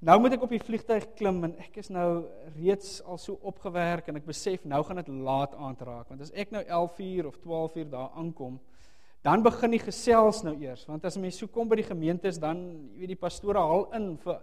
Nou moet ek op die vliegtuig klim en ek is nou reeds al so opgewerk en ek besef nou gaan dit laat aand raak, want as ek nou 11:00 of 12:00 daar aankom, dan begin die gesels nou eers, want as mense so kom by die gemeentes, dan, jy weet, die pastore haal in vir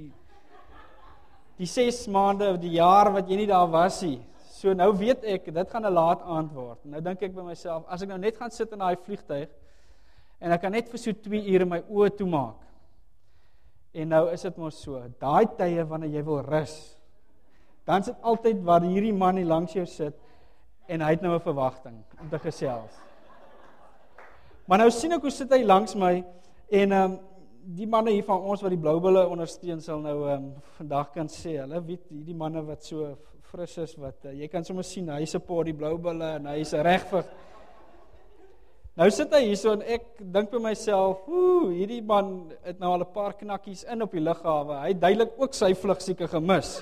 die 6 maande of die jaar wat jy nie daar was nie. So nou weet ek, dit gaan 'n laat aand word. Nou dink ek by myself, as ek nou net gaan sit in daai vliegtuig, en ek kan net vir so 2 ure my oë toemaak, en nou is dit mos so, daai tye wanneer jy wil rus, dan sit altyd waar hierdie man hier langs jou sit, en hy het nou 'n verwagting om te gesels. Maar nou sien ek hoe sit hy langs my, en die manne hier van ons wat die Bloubulle ondersteun sal nou vandag kan sê, hulle weet hierdie manne wat so fris is, wat jy kan sommer sien, hy support die Bloubulle en hy is reg vir. Nou sit hy hier so en ek dink by myself, hierdie man het nou al 'n paar knakkies in op die lughawe, hy het duidelik ook sy vlug seker gemis.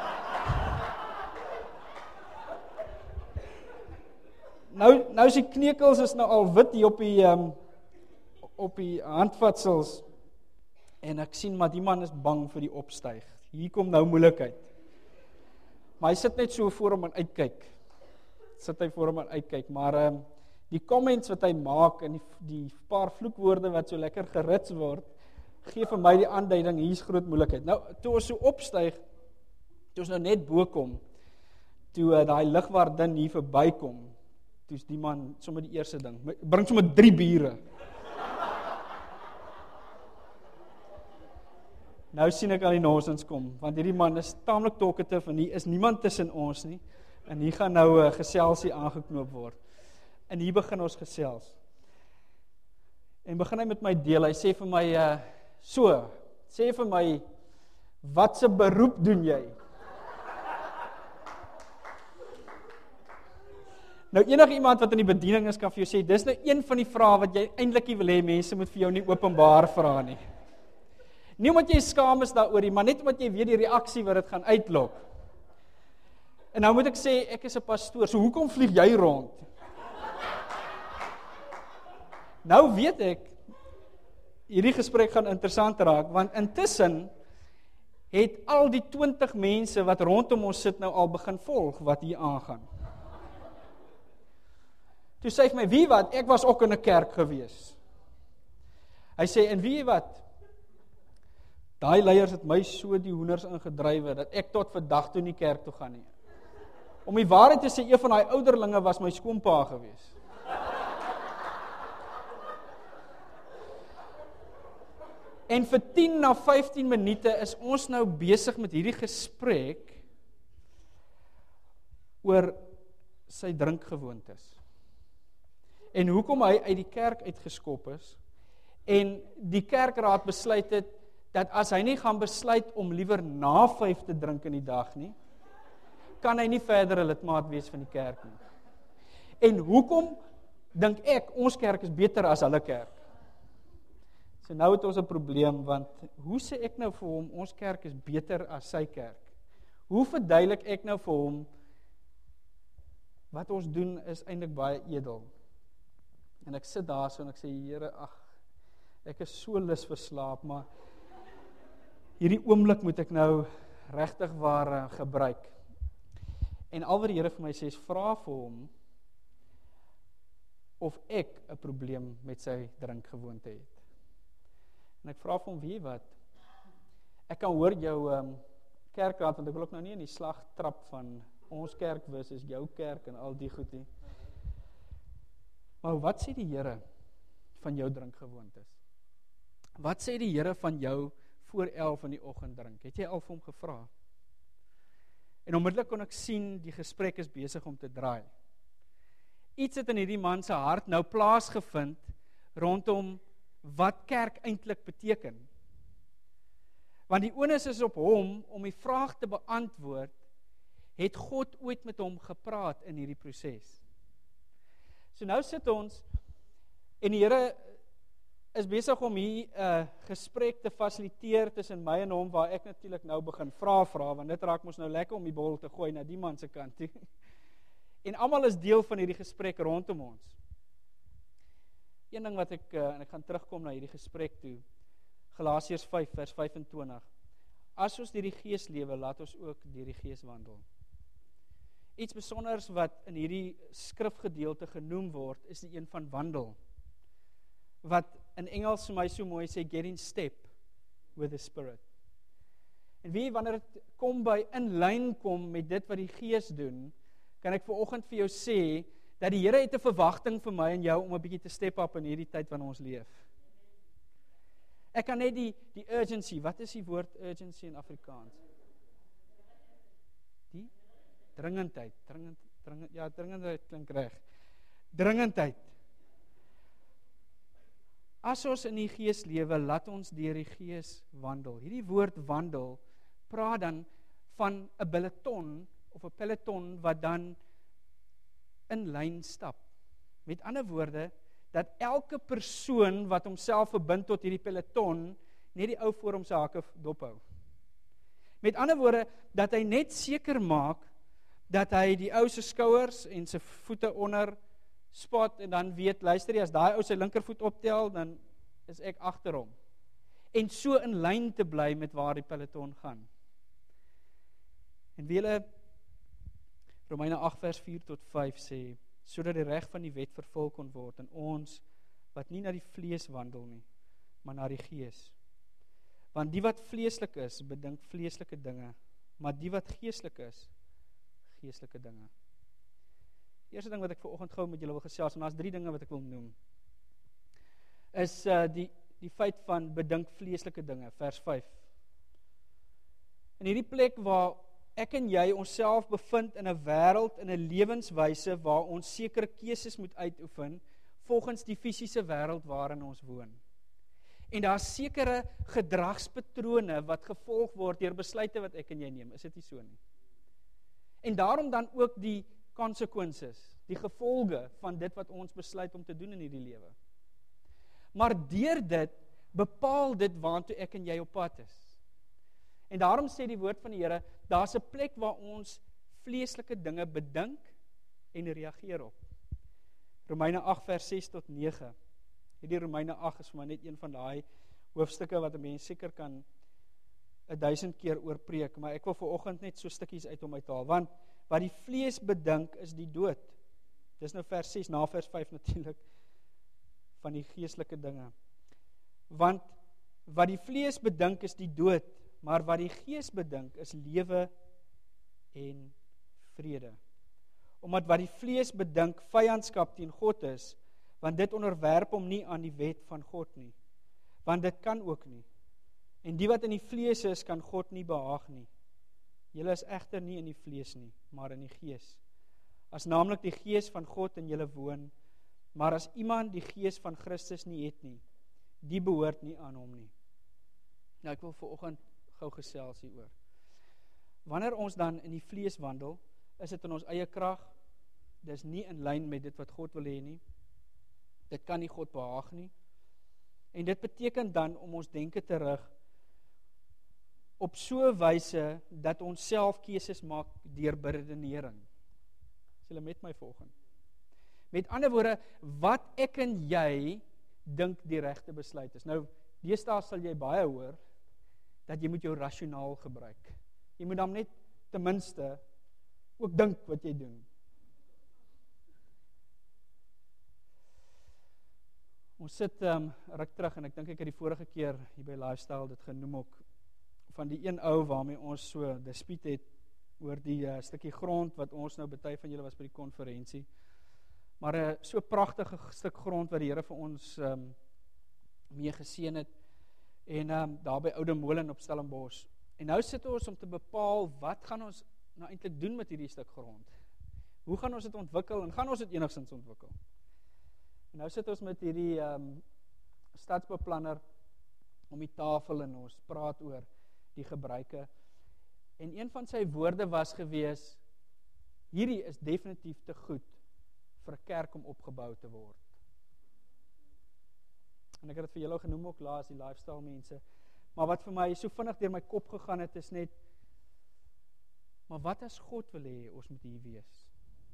Nou is die knekels is nou al wit hier op die handvatsels, en ek sien maar die man is bang vir die opstyg. Hier kom nou moeilikheid. Maar hy sit net so voor hom en uitkyk. Maar die comments wat hy maak en die paar vloekwoorde wat so lekker gerits word, gee vir my die aanduiding, hier is groot moeilikheid. Nou, toe ons so opstyg, toe ons nou net bo kom, toe daai lugwaardin hier verbykom, toe is die man sommer die eerste ding, bring sommer 3 biere. Nou sien ek al die nonsens kom, want hierdie man is taamlik talkative en hier is niemand tussen ons nie, en hier gaan nou 'n geselsie aangeknoop word. En hier begin ons gesels. En begin hy met my deel, hy sê vir my, sê vir my, wat se beroep doen jy? Nou enige iemand wat in die bediening is kan vir jou sê, dis nou een van die vrae wat jy eintlik nie wil hê mense moet vir jou nie openbaar vra nie. Nie omdat jy skaam is daaroor nie, maar net omdat jy weet die reaksie wat dit gaan uitlok. En nou moet ek sê, ek is 'n pastoor, so hoekom vlieg jy rond? Nou weet ek, hierdie gesprek gaan interessant raak, want intussen het al die 20 mense wat rondom ons sit nou al begin volg wat hier aangaan. Toe sê hy my, wie wat, ek was ook in 'n kerk gewees. Hy sê, en wie wat, daai leiers het my so die hoenders ingedrywe, dat ek tot vandag toe nie kerk toe gaan nie. Om die waarheid te sê, een van daai ouderlinge was my skoonpa gewees. En vir 10 na 15 minute is ons nou besig met hierdie gesprek oor sy drinkgewoontes. En hoekom hy uit die kerk uitgeskop is, en die kerkraad besluit het, dat as hy nie gaan besluit om liewer na 5 te drink in die dag nie, kan hy nie verder 'n lidmaat wees van die kerk nie. En hoekom dink ek, ons kerk is beter as hulle kerk? So nou het ons 'n probleem, want hoe sê ek nou vir hom, ons kerk is beter as sy kerk? Hoe verduidelik ek nou vir hom, wat ons doen is eintlik baie edel? En ek sit daar so en ek sê, Here, ek is so lus vir slaap, maar hierdie oomblik moet ek nou regtig waar gebruik. En al wat die Here vir my sê, is vra vir hom, of ek 'n probleem met sy drinkgewoonte het. En ek vra vir hom, wie wat, ek kan hoor jou kerkraad, want ek wil ook nou nie in die slag trap van ons kerk versus jou kerk en al die goed nie. Maar wat sê die Here van jou drinkgewoontes? Wat sê die Here van jou voor 11 in die oggend drink? Het jy al vir hom gevra? En onmiddellik kon ek sien, die gesprek is besig om te draai. Iets het in hierdie man se hart nou plaasgevind rondom wat kerk eintlik beteken. Want die onus is op hom om die vraag te beantwoord, het God ooit met hom gepraat in hierdie proses? So nou sit ons, en die Here is besig om hier 'n gesprek te fasiliteer tussen my en hom, waar ek natuurlik nou begin vra, want dit raak mos nou lekker om die bal te gooi na die man se kant toe. En almal is deel van hierdie gesprek rondom ons. Een ding wat en ek gaan terugkom na hierdie gesprek toe, Galasiërs 5 vers 25. as ons deur die Gees lewe, laat ons ook deur die Gees wandel. Iets besonders wat in hierdie skrifgedeelte genoem word, is die een van wandel. Wat in Engels vir my so mooi sê, get in step with the Spirit. En wanneer dit kom by in lyn kom met dit wat die Gees doen, kan ek vanoggend vir jou sê, dat die Here het 'n verwagting vir my en jou om 'n bietjie te step up in hierdie tyd waarin ons leef. Ek kan net die urgency, wat is die woord urgency in Afrikaans? Die dringendheid, dringendheid klink reg. Dringendheid. As ons in die Gees lewe, laat ons deur die Gees wandel. Hierdie woord wandel praat dan van 'n peloton of 'n peloton wat dan in lyn stap. Met ander woorde, dat elke persoon wat homself verbind tot hierdie peloton, net die ou voor hom se hakke dophou. Met ander woorde, dat hy net seker maak, dat hy die ou se skouers en sy voete onder spot, en dan weet, luister jy, as daai ou sy linkervoet optel, dan is ek agter hom. En so in lyn te bly met waar die peloton gaan. En julle, Romeine 8 vers 4 tot 5 sê, sodat die reg van die wet vervul kon word in ons, wat nie na die vlees wandel nie, maar na die Gees. Want die wat vleeslik is, bedink vleeslike dinge, maar die wat geestelik is, geestelike dinge. Die eerste ding wat ek vanoggend gou met julle wil gesels, en daar's 3 dinge wat ek wil noem, is die feit van bedink vleeslike dinge, vers 5. In hierdie plek waar ek en jy onsself bevind in 'n wêreld, in 'n lewenswyse waar ons sekere keuses moet uitoefen volgens die fisiese wêreld waarin ons woon. En daar's sekere gedragspatrone wat gevolg word deur besluite wat ek en jy neem. Is dit nie so nie? En daarom dan ook die consequences, die gevolge van dit wat ons besluit om te doen in hierdie lewe. Maar deur dit bepaal dit waartoe ek en jy op pad is. En daarom sê die woord van die Here, daar's 'n plek waar ons vleeslike dinge bedink en reageer op. Romeine 8 vers 6 tot 9. Hierdie Romeine 8 is vir my net een van daai hoofstukke wat 'n mens seker kan 1000 keer oor preek, maar ek wil vanoggend net so stukkies uit hom uithaal, want wat die vlees bedink is die dood. Dis nou vers 6 na vers 5 natuurlik van die geestelike dinge. Want wat die vlees bedink is die dood, maar wat die Gees bedink is lewe en vrede. Omdat wat die vlees bedink vyandskap teen God is, want dit onderwerp hom nie aan die wet van God nie. Want dit kan ook nie. En die wat in die vlees is, kan God nie behaag nie. Julle is egter nie in die vlees nie, maar in die Gees. As naamlik die Gees van God in julle woon, maar as iemand die Gees van Christus nie het nie, die behoort nie aan hom nie. Nou ek wil vanoggend gou gesels hieroor. Wanneer ons dan in die vlees wandel, is dit in ons eie krag, dis nie in lyn met dit wat God wil hê nie, dit kan nie God behaag nie, en dit beteken dan om ons denke te rig op so 'n wyse dat ons self keuses maak deur beredenering. Is julle met my vanoggend? Met ander woorde, wat ek en jy dink die regte besluit is. Nou, deesdae sal jy baie hoor dat jy moet jou rasionaal gebruik. Jy moet dan net ten minste ook dink wat jy doen. Ons sit ruk terug en ek dink ek het die vorige keer hier by Lifestyle dit genoem ook van die een ou waarmee ons so dispuut het oor die stukkie grond wat ons nou baie van julle was by die konferensie. Maar 'n so pragtige stuk grond wat die Here vir ons mee geseën het en daar by Oude Molen op Stellenbosch. En nou sit ons om te bepaal wat gaan ons nou eintlik doen met hierdie stuk grond. Hoe gaan ons dit ontwikkel en gaan ons dit enigstens ontwikkel? En nou sit ons met hierdie stadsbeplanner om die tafel en ons praat oor die gebruike. En een van sy woorde was gewees, hierdie is definitief te goed vir 'n kerk om opgebou te word. En ek het dit vir julle genoem ook laas, die Lifestyle mense. Maar wat vir my so vinnig deur my kop gegaan het, is net, maar wat as God wil hê ons moet hier wees?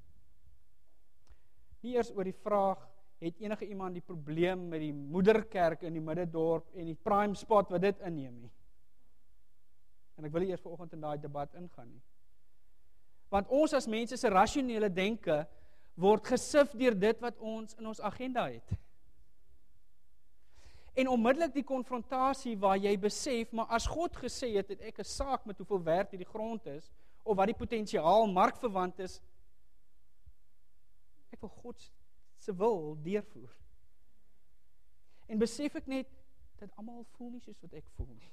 Nie eers oor die vraag, het enige iemand die probleem met die moederkerk in die middendorp en die prime spot wat dit inneem nie. En ek wil nie eers vanoggend in daai debat ingaan nie. Want ons as mense se rasionele denke word gesif deur dit wat ons in ons agenda het. En onmiddellik die konfrontasie waar jy besef, maar as God gesê het ek 'n saak met hoeveel werd hierdie grond is, of wat die potensiaal markverwant is, ek wil God se wil deurvoer. En besef ek net, dat almal voel nie soos wat ek voel nie.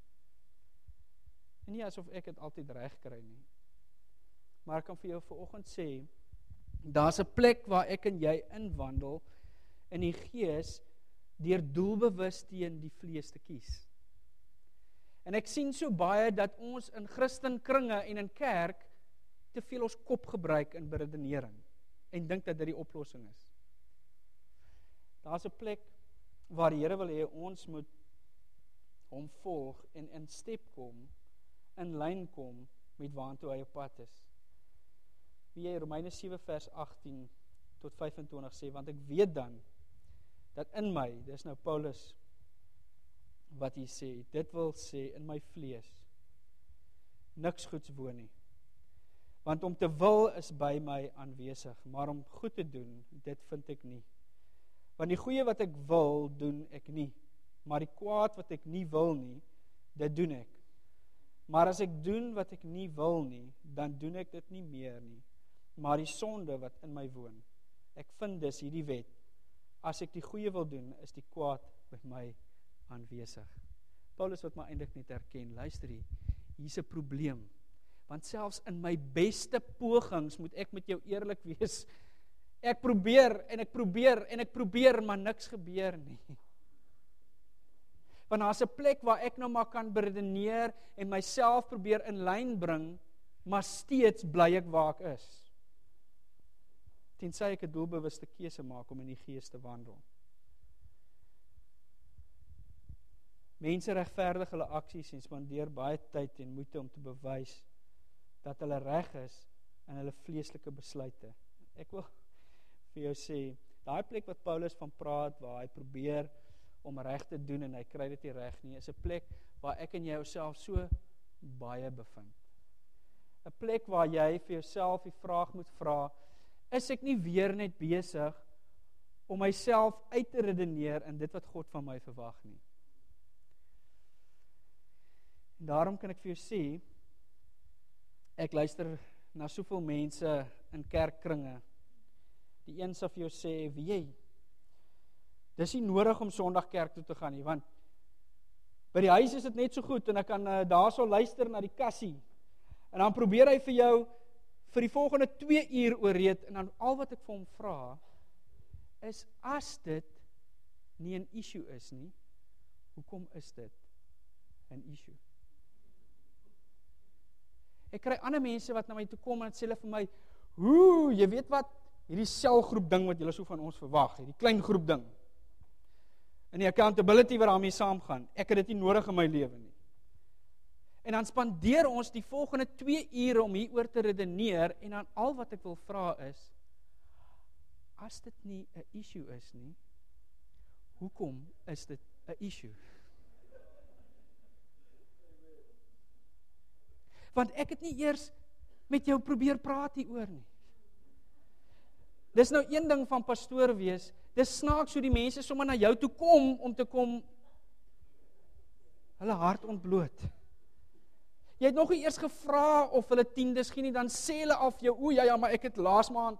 En nie asof ek dit altyd reg kry nie. Maar ek kan vir jou vanoggend sê, daar's 'n plek waar ek en jy inwandel, in die gees, deur doelbewus teen die vlees te kies. En ek sien so baie dat ons in Christenkringe en in kerk te veel ons kop gebruik in beredenering en dink dat dit die oplossing is. Daar's 'n plek waar die Here wil hê ons moet hom volg en in step kom, in lyn kom met waantoe hy op pad is. Wie jy Romeine 7 vers 18 tot 25 sê, want ek weet dan dat in my, dis nou Paulus wat hy sê, dit wil sê in my vlees niks goeds woon nie. Want om te wil is by my aanwesig, maar om goed te doen, dit vind ek nie. Want die goeie wat ek wil, doen ek nie, maar die kwaad wat ek nie wil nie, dit doen ek. Maar as ek doen wat ek nie wil nie, dan doen ek dit nie meer nie, maar die sonde wat in my woon. Ek vind dus hierdie wet, as ek die goeie wil doen, is die kwaad by my aanwesig. Paulus wat maar eintlik net erken, luister hier's 'n probleem, want selfs in my beste pogings, moet ek met jou eerlik wees, ek probeer, en ek probeer, maar niks gebeur nie. Want daar's 'n plek waar ek nou maar kan beredeneer, en myself probeer in lyn bring, maar steeds bly ek waar ek is. Tensy ek 'n doelbewuste keuse maak om in die gees te wandel. Mense regverdig hulle aksies en spandeer baie tyd en moeite om te bewys dat hulle reg is in hulle vleeslike besluite. Ek wil vir jou sê, daai plek wat Paulus van praat, waar hy probeer om reg te doen en hy kry dit nie reg nie, is 'n plek waar ek en jy jouself so baie bevind. 'n Plek waar jy vir jouself die vraag moet vra, is ek nie weer net besig om myself uit te redeneer in dit wat God van my verwag nie. En daarom kan ek vir jou sê, ek luister na soveel mense in kerkkringe. Die een sal vir jou sê, wie jy, dis nie nodig om Sondag kerk toe te gaan nie, want by die huis is dit net so goed, en ek kan daarso luister na die kassie, en dan probeer hy vir jou vir die volgende 2 uur ooreed, en dan al wat ek vir hom vra, is as dit nie 'n issue is nie, hoekom is dit 'n issue? Ek kry ander mense wat na my toe kom en sê hulle vir my, jy weet wat, hierdie selgroep ding wat julle so van ons verwag, hierdie klein groep ding, en die accountability wat daarmee saamgaan, ek het dit nie nodig in my lewe nie. En dan spandeer ons die volgende 2 ure om hieroor te redeneer, en dan al wat ek wil vra is, as dit nie 'n issue is nie, hoekom is dit 'n issue? Want ek het nie eers met jou probeer praat hieroor nie. Dis nou een ding van pastoor wees, dis snaaks hoe die mense sommer na jou toe kom, om te kom, hulle hart ontbloot. Jy het nog nie eers gevra of hulle tiendes gee nie, dan sê hulle af jou, ja, maar ek het laas maand.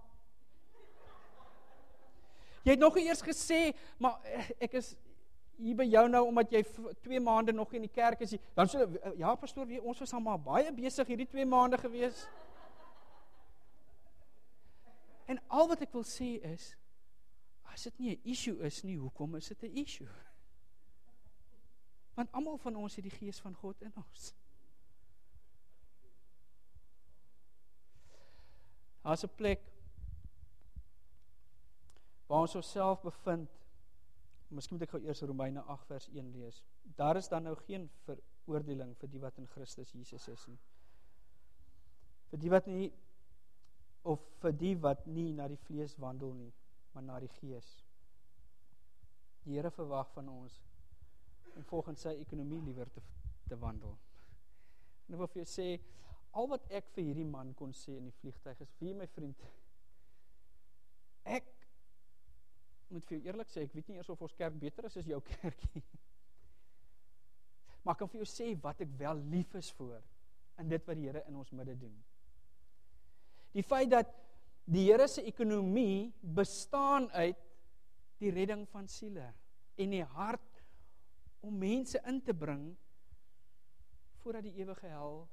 Jy het nog nie eers gesê, maar ek is hier by jou nou, omdat jy 2 maande nog in die kerk is, dan sê hulle, ja pastoor, ons was al maar baie besig hierdie 2 maande gewees. En al wat ek wil sê is, as dit nie 'n issue is nie, hoekom is dit 'n issue? Want almal van ons het die gees van God in ons. Daar's 'n plek waar ons onsself bevind. Miskien moet ek gou eers Romeine 8 vers 1 lees. Daar is dan nou geen veroordeling vir die wat in Christus Jesus is nie. Vir die wat nie, of vir die wat nie na die vlees wandel nie, maar na die gees. Die Here verwag van ons om volgens sy ekonomie liewer te wandel. En ek wil vir jou sê, al wat ek vir hierdie man kon sê in die vliegtuig is, vir my vriend, ek moet vir jou eerlik sê, ek weet nie eers of ons kerk beter is as jou kerkie. Maar ek kan vir jou sê wat ek wel lief is voor, in dit wat die Here in ons midde doen. Die feit dat die Here se ekonomie bestaan uit die redding van siele, en die hart om mense in te bring, voordat die ewige hel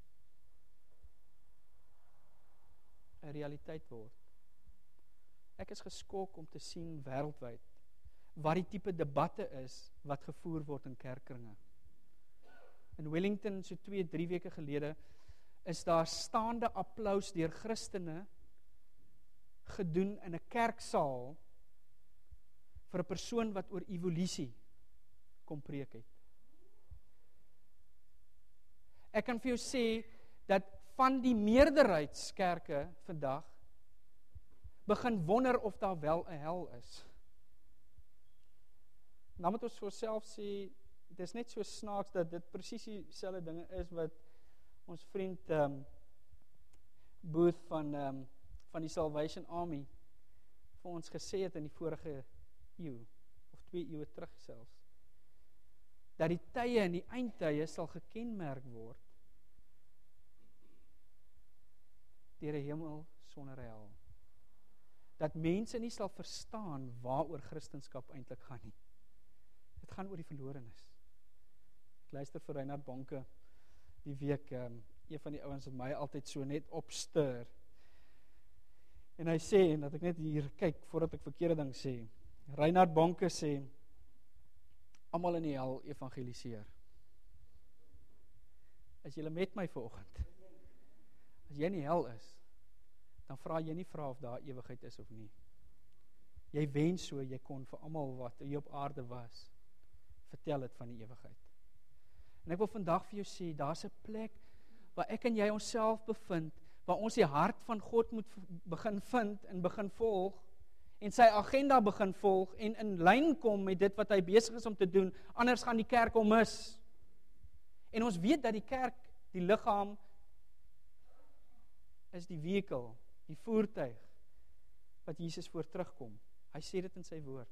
'n realiteit word. Ek is geskok om te sien wêreldwyd wat die tipe debatte is wat gevoer word in kerkkringe. In Wellington, so 2-3 weke gelede, is daar staande applaus deur Christene gedoen in 'n kerksaal vir 'n persoon wat oor evolusie kom preek het. Ek kan vir jou sê dat van die meerderheidskerke vandag begin wonder of daar wel 'n hel is. Nou moet ons vir onsself sê, dit is net so snaaks dat dit presies dieselfde dinge is wat ons vriend Booth van die Salvation Army vir ons gesê het in die vorige eeu, of 2 eeue terug selfs, dat die tye en die eindtye sal gekenmerk word deur 'n hemel sonder 'n hel. Dat mense nie sal verstaan waaroor Christendom eintlik gaan nie. Dit gaan oor die verlorenes. Ek luister vir Reinhard Bonke die week, een van die ouens wat my altyd so net opstuur. En hy sê, en dat ek net hier kyk voordat ek verkeerde ding sê, Reinhard Bonke sê, almal in die hel evangeliseer. As jy met my vanoggend, as jy in die hel is, dan vra jy nie of daar ewigheid is of nie. Jy wens so, jy kon vir almal wat hier op aarde was, vertel het van die ewigheid. En ek wil vandag vir jou sê, daar's 'n plek waar ek en jy onsself bevind, waar ons die hart van God moet begin vind en begin volg, en sy agenda begin volg, en in lyn kom met dit wat hy besig is om te doen, anders gaan die kerk hom mis. En ons weet dat die kerk, die liggaam, is die vehikel, die voertuig, wat Jesus voor terugkom. Hy sê dit in sy woord.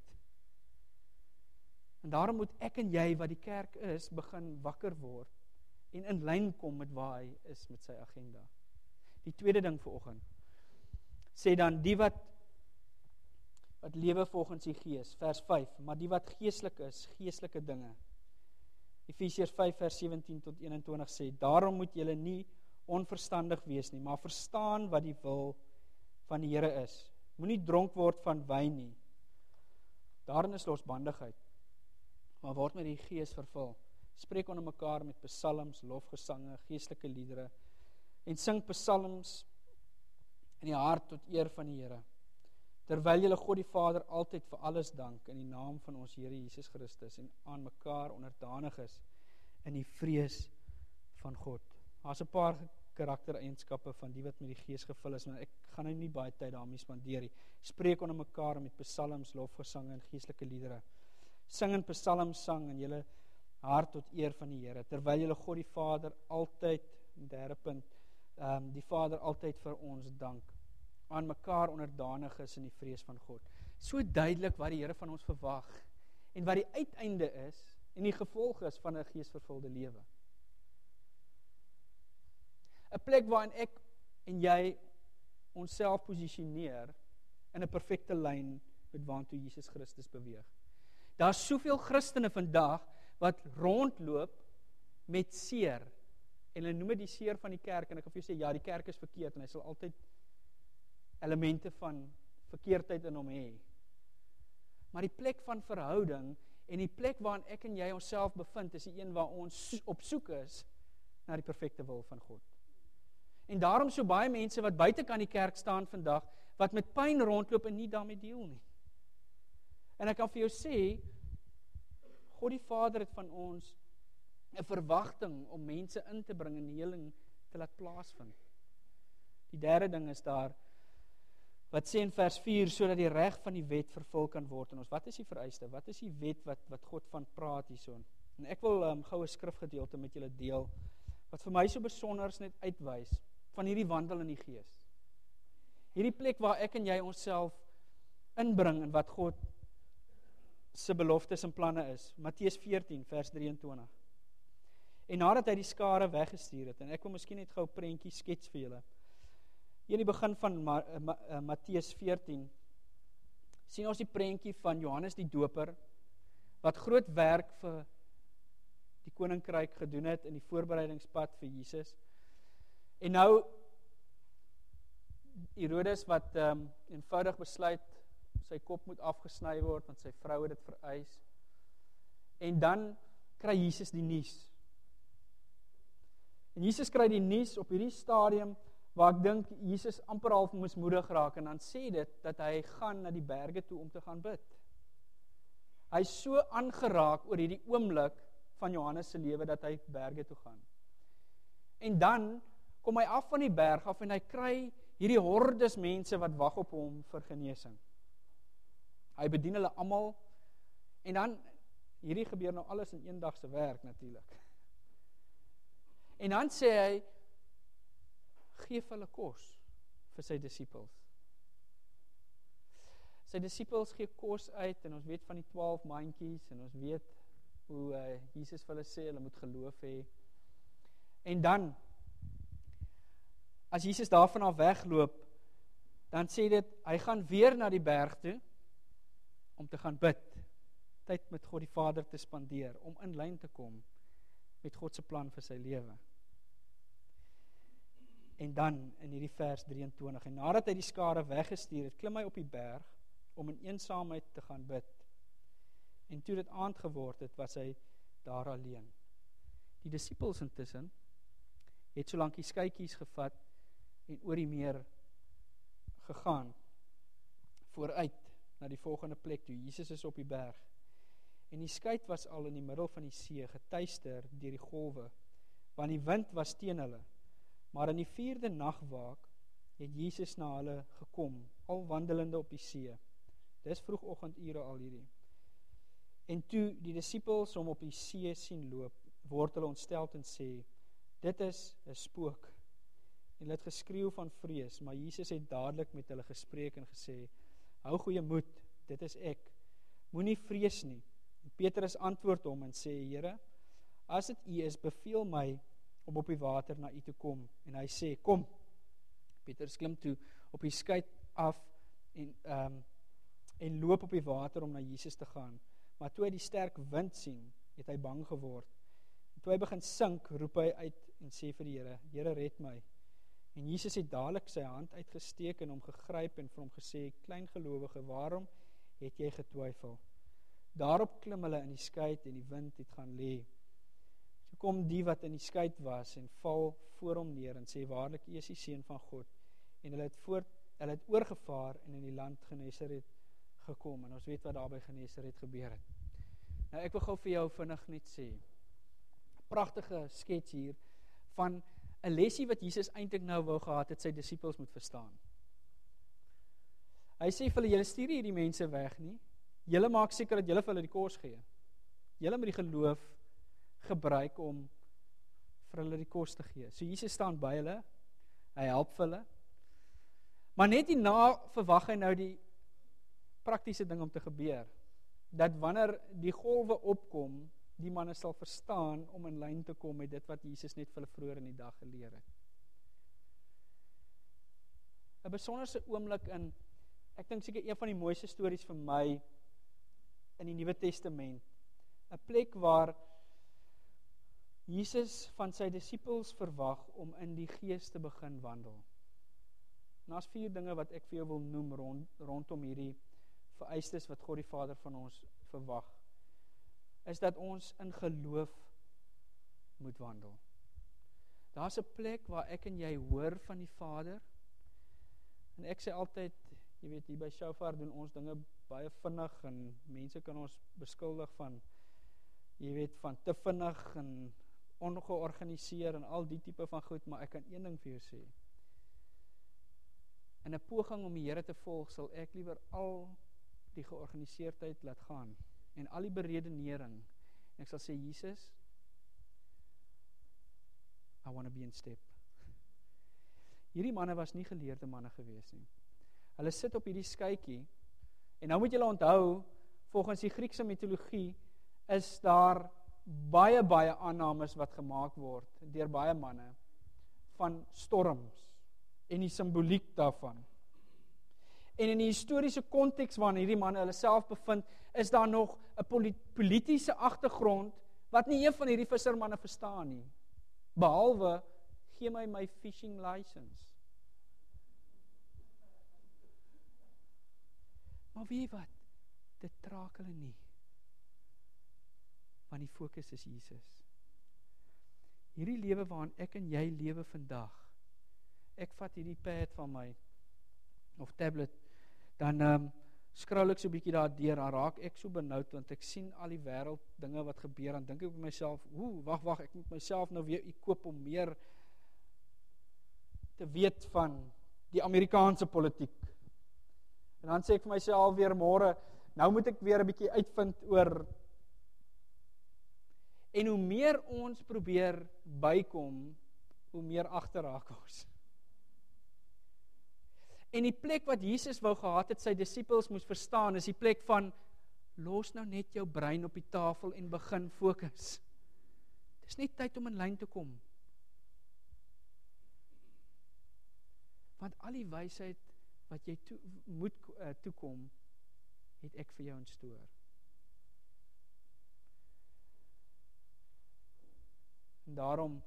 En daarom moet ek en jy, wat die kerk is, begin wakker word, en in lyn kom met waar hy is met sy agenda. Die tweede ding vanoggend, sê dan, die wat lewe volgens die gees, vers 5, maar die wat geestelik is, geestelike dinge. Efesiërs 5 vers 17 tot 21 sê, daarom moet julle nie onverstandig wees nie, maar verstaan wat die wil van die Here is. Moenie dronk word van wyn nie. Daarin is losbandigheid, maar word met die gees vervul. Spreek onder mekaar met psalms, lofgesange, geestelike liedere, en sing psalms in die hart tot eer van die Here. Terwyl julle God die Vader altyd vir alles dank in die naam van ons Here Jesus Christus en aan mekaar onderdanig is in die vrees van God. Daar's 'n paar karaktereienskappe van die wat met die gees gevul is, maar ek gaan nou nie baie tyd daarmee spandeer nie. Spreek onder mekaar met psalms, lofgesange en geestelike liedere. Sing in psalms sang in julle hart tot eer van die Here, terwyl julle God die Vader altyd, derde punt, die Vader altyd vir ons dank, aan mekaar onderdanig is in die vrees van God. So duidelik wat die Here van ons verwag, en wat die uiteinde is, en die gevolg is van 'n geesvervulde lewe. 'n plek waarin ek en jy onsself posisioneer in 'n perfekte lyn met waantoe Jesus Christus beweeg. Daar's soveel Christene vandag wat rondloop met seer, en hulle noem dit die seer van die kerk, en ek kan vir jou sê, ja, die kerk is verkeerd, en hy sal altyd elemente van verkeerdheid in hom hê. Maar die plek van verhouding, en die plek waarin ek en jy onsself bevind, is die een waar ons op soek is na die perfekte wil van God. En daarom so baie mense wat buitekant die kerk staan vandag, wat met pyn rondloop en nie daarmee deel nie. En ek kan vir jou sê, God die Vader het van ons 'n verwagting om mense in te bring en heling te laat plaasvind. Die derde ding is daar, wat sê in vers 4, sodat die reg van die wet vervul kan word in ons. Wat is die vereiste? Wat is die wet wat God van praat hierso? En ek wil gou 'n skrifgedeelte met julle deel, wat vir my so besonders net uitwys, van hierdie wandel in die Gees. Hierdie plek waar ek en jy onsself inbring in wat God se beloftes en planne is. Matteus 14 vers 23. En nadat hy die skare weggestuur het, en ek wil miskien net gou 'n prentjie skets vir julle. Hier in die begin van Matteus 14 sien ons die prentjie van Johannes die Doper wat groot werk vir die koninkryk gedoen het in die voorbereidingspad vir Jesus. En nou Herodes wat eenvoudig besluit sy kop moet afgesny word want sy vrou het dit vereis. En dan kry Jesus die nuus. En Jesus kry die nuus op hierdie stadium waar ek dink Jesus amper half mismoedig raak en dan sê dit dat hy gaan na die berge toe om te gaan bid. Hy is so aangeraak oor hierdie oomblik van Johannes se lewe dat hy berge toe gaan. En dan kom hy af van die berg af en hy kry hierdie hordes mense wat wag op hom vir genesing. Hy bedien hulle almal en dan hierdie gebeur nou alles in een dag se werk natuurlik. En dan sê hy geef hulle kos vir sy disippels. Sy disippels gee kos uit en ons weet van die 12 mandjies en ons weet hoe Jesus vir hulle sê hulle moet geloof hê. En dan as Jesus daarvan af wegloop, dan sê dit hy gaan weer na die berg toe om te gaan bid. Tyd met God die Vader te spandeer om in lyn te kom met God se plan vir sy lewe. En dan in hierdie vers 23, en nadat hy die skare weggestuur het, klim hy op die berg om in eensaamheid te gaan bid. En toe dit aand geword het, was hy daar alleen. Die disippels intussen het solank die skytjies gevat en oor die meer gegaan, vooruit na die volgende plek toe. Jesus is op die berg. En die skyt was al in die middel van die see, getuister deur die golwe, want die wind was teen hulle. Maar in die 4de nagwaak het Jesus na hulle gekom, al wandelende op die see. Dis vroegoggendure al hierdie. En toe die disippels hom op die see sien loop, word hulle ontsteld en sê, dit is 'n spook. En hulle het geskreeu van vrees, maar Jesus het dadelik met hulle gespreek en gesê, hou goeie moed, dit is ek. Moenie vrees nie. En Petrus antwoord hom en sê, Here, as dit U is, beveel my om op die water na U te kom. En hy sê, kom. Petrus klim toe op die skyt af en loop op die water om na Jesus te gaan. Maar toe hy die sterk wind sien, het hy bang geword. En toe hy begin sink, roep hy uit en sê vir die Here, Here, red my. En Jesus het dadelik sy hand uitgesteek en hom gegryp en vir hom gesê, klein gelowige, waarom het jy getwyfel? Daarop klim hulle in die skyt en die wind het gaan lê. So kom die wat in die skyt was en val voor hom neer en sê, waarlik, U is die Seun van God. En hulle het oorgevaar en in die land Genesaret gekom. En ons weet wat daar by Genesaret gebeur het. Nou ek wil gou vir jou vinnig net sê, pragtige skets hier van 'n lesie wat Jesus eintlik nou wou gehad het sy disippels moet verstaan. Hy sê vir hulle, julle stuur hierdie mense weg nie. Julle maak seker dat julle vir hulle die kos gee. Julle moet die geloof gebruik om vir hulle die kos te gee. So Jesus staan by hulle, hy help vir hulle. Maar net hierna verwag hy nou die praktiese ding om te gebeur. Dat wanneer die golwe opkom, die manne sal verstaan om in lyn te kom met dit wat Jesus net vir hulle vroeër in die dag geleer het. 'n Besonderse oomblik in, ek dink seker een van die mooiste stories vir my in die Nuwe Testament. 'n Plek waar Jesus van sy disippels verwag om in die Gees te begin wandel. En daar's 4 dinge wat ek vir jou wil noem rondom hierdie vereistes wat God die Vader van ons verwag. Is dat ons in geloof moet wandel. Daar's 'n plek waar ek en jy hoor van die Vader. En ek sê altyd, jy weet, hier by Shofar doen ons dinge baie vinnig en mense kan ons beskuldig van, jy weet, van te vinnig en ongeorganiseer en al die tipe van goed, maar ek kan een ding vir jou sê. In 'n poging om die Here te volg, sal ek liewer al die georganiseerdheid laat gaan en al die beredenering. En ek sal sê, Jesus, I want to be in step. Hierdie manne was nie geleerde manne gewees nie. Hulle sit op hierdie skytjie, en nou moet julle onthou, volgens die Griekse mitologie, is daar baie aannames wat gemaak word, deur baie manne, van storms, en die simboliek daarvan. En in die historiese konteks waarin hierdie manne hulle self bevind, is daar nog 'n politiese agtergrond, wat nie een van hierdie vissermanne verstaan nie. Behalwe, gee my fishing license. Maar weet wat? Dit traak hulle nie. Want die fokus is Jesus. Hierdie lewe waarin ek en jy lewe vandag, ek vat hierdie pad van my, of tablet, dan scroll ek so 'n bietjie daar deur, dan raak ek so benoud, want ek sien al die wêreld dinge wat gebeur, dan dink ek by myself, wag, ek moet myself nou weer koop om meer te weet van die Amerikaanse politiek. En dan sê ek vir myself weer môre, nou moet ek weer 'n bietjie uitvind oor. En hoe meer ons probeer bykom, hoe meer agterraak ons. En die plek wat Jesus wou gehad het, sy disippels moes verstaan, is die plek van, los nou net jou brein op die tafel en begin fokus. Dis net tyd om in lyn te kom. Want al die wysheid wat jy moet toekom, het ek vir jou instoor. En daarom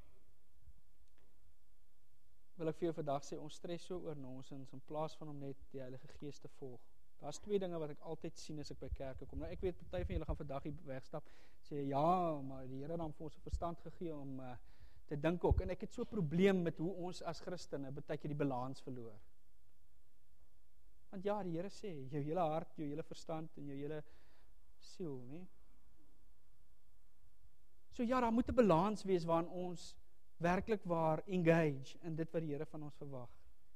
wil ek vir jou vandag sê, ons stres so oor nonsens, in plaas van om net die Heilige Gees te volg. Daar's 2 dinge wat ek altyd sien as ek by kerke kom. Nou ek weet, party van julle gaan vandag hier wegstap, sê, ja, maar die Here het dan vir ons 'n verstand gegee om te dink ook. En ek het so 'n probleem met hoe ons as Christene baie keer die balans verloor. Want ja, die Here sê, jou hele hart, jou hele verstand en jou hele siel, nie? So ja, daar moet 'n balans wees waarin ons werklik waar engage in dit wat die Here van ons verwag.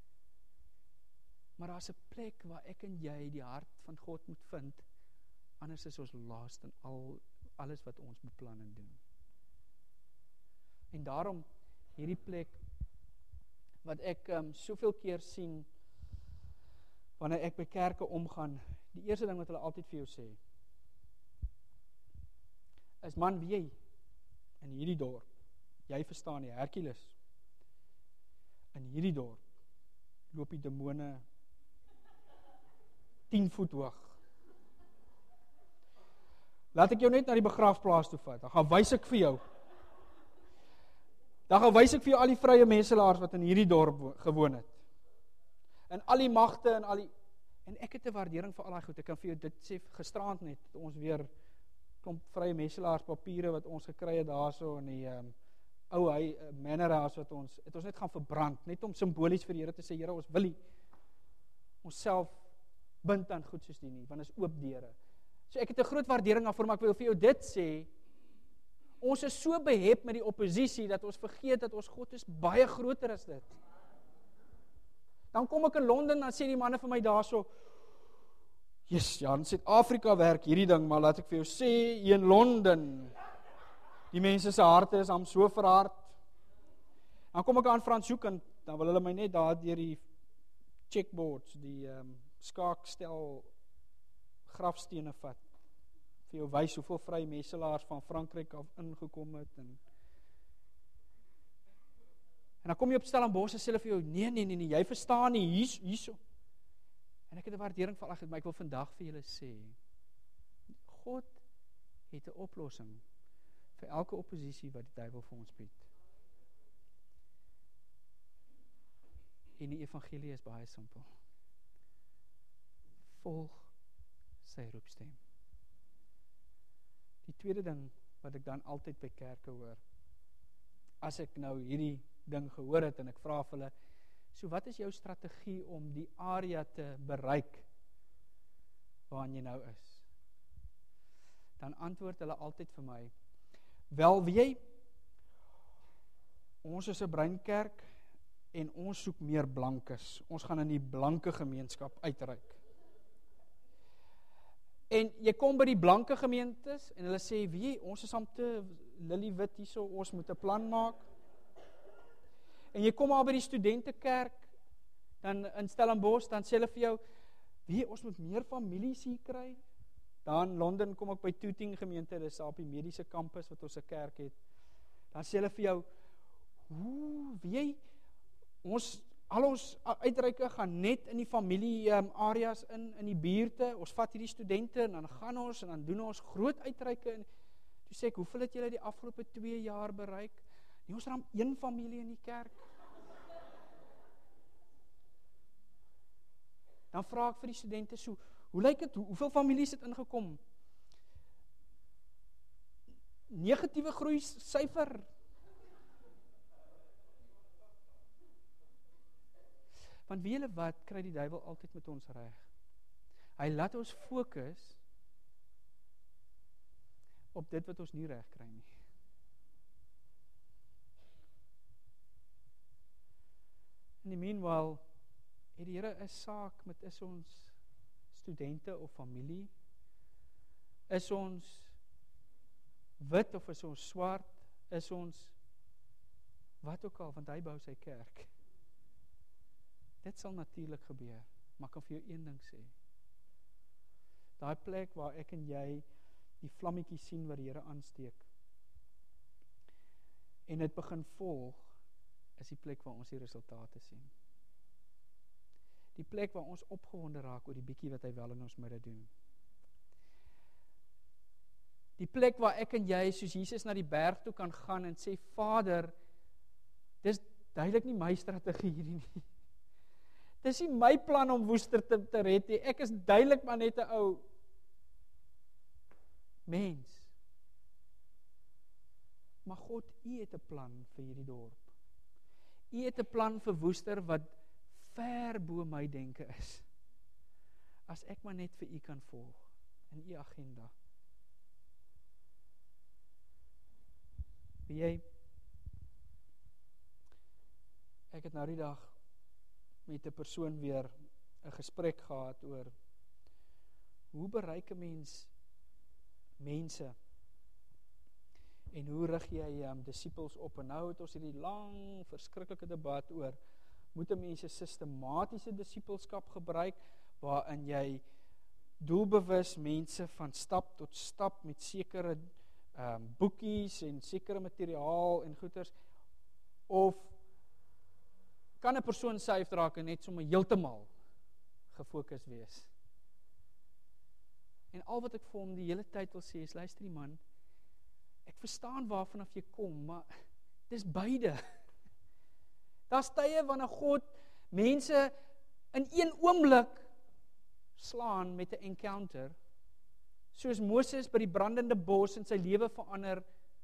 Maar daar's 'n plek waar ek en jy die hart van God moet vind, anders is ons lost in alles wat ons beplan en doen. En daarom hierdie plek wat ek soveel keer sien wanneer ek by kerke omgaan, die eerste ding wat hulle altyd vir jou sê is, man, wie jy in hierdie dorp, jy verstaan nie, Hercules, in hierdie dorp loop die demone 10 voet hoog. Laat ek jou net na die begrafplaas toe vat, dan gaan wys ek vir jou. Dan gaan wys ek vir jou al die vrye menselaars wat in hierdie dorp gewoon het. En al die magte en ek het 'n waardering vir al daai goed. Ek kan vir jou dit sê, gisterand net, ons weer klomp vrye menselaars papiere wat ons gekry het daarso in die manor house wat ons net gaan verbrand, net om simbolies vir die Here te sê, Here, ons wil nie onsself bind aan goed soos die nie, want is oop deure. So ek het 'n groot waardering daarvoor, maar ek wil vir jou dit sê, ons is so behep met die oppositie, dat ons vergeet dat ons God is baie groter as dit. Dan kom ek in Londen, dan sê die manne vir my daarso, yes, ja, in Suid-Afrika werk hierdie ding, maar laat ek vir jou sê, hier in Londen, die mense se harte is am so verhard. Dan kom ek aan Franshoek, en dan wil hulle my net daar deur die checkboards, die skaakstel grafstene vat, vir jou wys hoeveel vrye menselaars van Frankryk af ingekom het, en dan kom jy op Stellenbosch en sê hulle vir jou, nee, jy verstaan nie, hierso. En ek het 'n waardering vir al, maar ek wil vandag vir julle sê, God het 'n oplossing vir elke oppositie wat die duiwel vir ons bied. En die evangelie is baie simpel. Volg sy roepstem. Die tweede ding wat ek dan altyd by kerke hoor, as ek nou hierdie ding gehoor het en ek vra vir hulle, so wat is jou strategie om die area te bereik waarin jy nou is? Dan antwoord hulle altyd vir my, wel, weet jy, ons is 'n breinkerk en ons soek meer blankes. Ons gaan in die blanke gemeenskap uitreik. En jy kom by die blanke gemeentes en hulle sê, weet jy, ons is am te liliewit hierso, ons moet 'n plan maak. en jy kom maar by die studentekerk, dan in Stellenbosch, dan sê hulle vir jou, ons moet meer families hier kry. Dan in Londen kom ek by Tooting gemeente, dis op die mediese kampus wat ons 'n kerk het. Dan sê hulle vir jou, al ons uitreike gaan net in die familie areas in die buurte, ons vat hierdie studente en dan gaan ons en dan doen ons groot uitreike. En toe sê ek, hoeveel het julle die afgelope 2 jaar bereik? Nee, ons ram 1 familie in die kerk. Dan vra ek vir die studente so, hoe lyk dit, hoeveel families het ingekom? Negatiewe groei syfer. Want weet julle wat, kry die duiwel altyd met ons reg. Hy laat ons fokus op dit wat ons nie reg kry nie. In die meanwhile, het die Here 'n saak met is ons studente of familie? Is ons wit of is ons swart? Is ons wat ook al, want hy bou sy kerk. Dit sal natuurlik gebeur, maar ek kan vir jou een ding sê. Daai plek waar ek en jy die vlammetjie sien wat die Here aansteek en dit begin volg, is die plek waar ons die resultate sien. Die plek waar ons opgewonde raak oor die bietjie wat hy wel in ons midde doen. Die plek waar ek en jy soos Jesus na die berg toe kan gaan en sê, Vader, dis duidelik nie my strategie hierdie nie. Dis nie my plan om Woester te red nie. Ek is duidelik maar net 'n ou mens. Maar God, U het 'n plan vir hierdie dorp. U het 'n plan vir Woester wat ver bo my denke is. As ek maar net vir U kan volg in U agenda. Weet jy, ek het nou die dag met 'n persoon weer 'n gesprek gehad oor hoe bereik 'n mens mense en hoe rig jy disippels op? En nou het ons hierdie lang, verskriklike debat oor, moet 'n mens 'n sistematiese disippelskap gebruik, waarin jy doelbewus mense van stap tot stap met sekere boekies en sekere materiaal en goeders, of kan 'n persoon suiwer raak en net sommer heeltemal gefokus wees? En al wat ek vir hom die hele tyd wil sê is, luister die man, ek verstaan waarvan af jy kom, maar dis beide. Daar's tye wanneer God mense in een oomblik slaan met 'n encounter, soos Moses by die brandende bos in sy lewe verander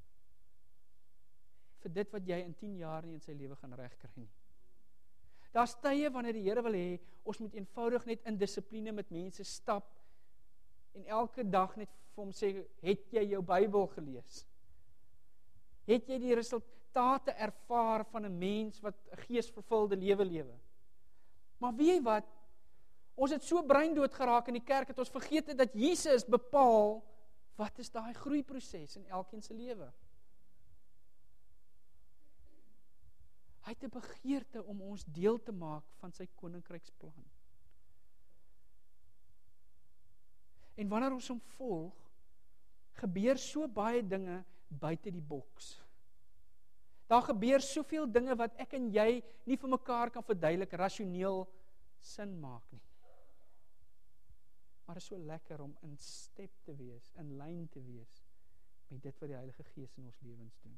vir dit wat jy in 10 jaar nie in sy lewe gaan regkry nie. Daar's tye wanneer die Here wil hê, ons moet eenvoudig net in dissipline met mense stap en elke dag net vir hom sê, het jy jou Bybel gelees? Het jy die resultate ervaar van 'n mens wat 'n geesvervulde lewe lewe? Maar weet jy wat? Ons het so breindood geraak in die kerk, het ons vergeet het dat Jesus bepaal, wat is daai groeiproses in elkeen se lewe? Hy het 'n begeerte om ons deel te maak van sy koninkryksplan. En wanneer ons hom volg, gebeur so baie dinge buite die boks. Daar gebeur soveel dinge wat ek en jy nie vir mekaar kan verduidelik, rasioneel sin maak nie. Maar dit is so lekker om in step te wees, in lyn te wees met dit wat die Heilige Gees in ons lewens doen.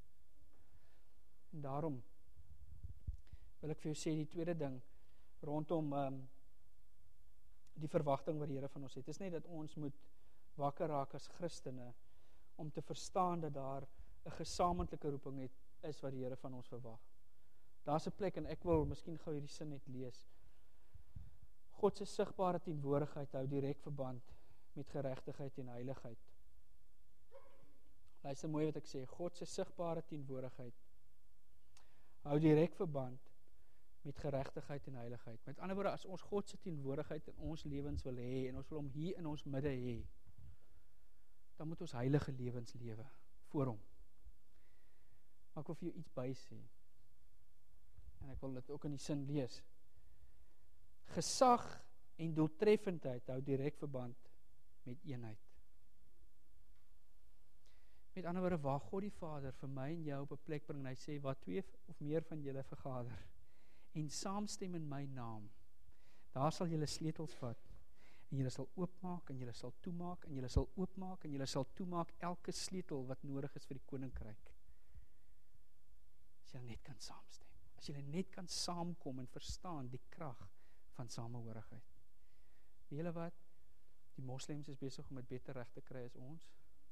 En daarom wil ek vir jou sê, die tweede ding rondom die verwagting wat die Here van ons het, is net dat ons moet wakker raak as Christene om te verstaan dat daar 'n gesamentlike roeping is wat die Here van ons verwag. Daar's 'n plek, en ek wil miskien gou hierdie sin net lees. God se sigbare teenwoordigheid hou direk verband met geregtigheid en heiligheid. Luister mooi wat ek sê, God se sigbare teenwoordigheid hou direk verband met geregtigheid en heiligheid. Met ander woorde, as ons God se teenwoordigheid in ons lewens wil hê, en ons wil hom hier in ons midde hê, dan moet ons heilige lewens lewe voor hom. Maar ek wil vir jou iets bysê. ek wil dit ook in die sin lees. Gesag en doeltreffendheid hou direk verband met eenheid. Met ander woorde, waar God die Vader vir my en jou op 'n plek bring, en hy sê, waar 2 of meer van julle vergader, en saamstem in my naam, daar sal julle sleutels vat, en julle sal oopmaak, en julle sal toemaak, en julle sal oopmaak, en julle sal toemaak, elke sleutel wat nodig is vir die koninkryk. As julle net kan saamstem, as julle net kan saamkom en verstaan die krag van samehorigheid. Weet julle wat? Die moslems is besig om dit beter reg te kry as ons.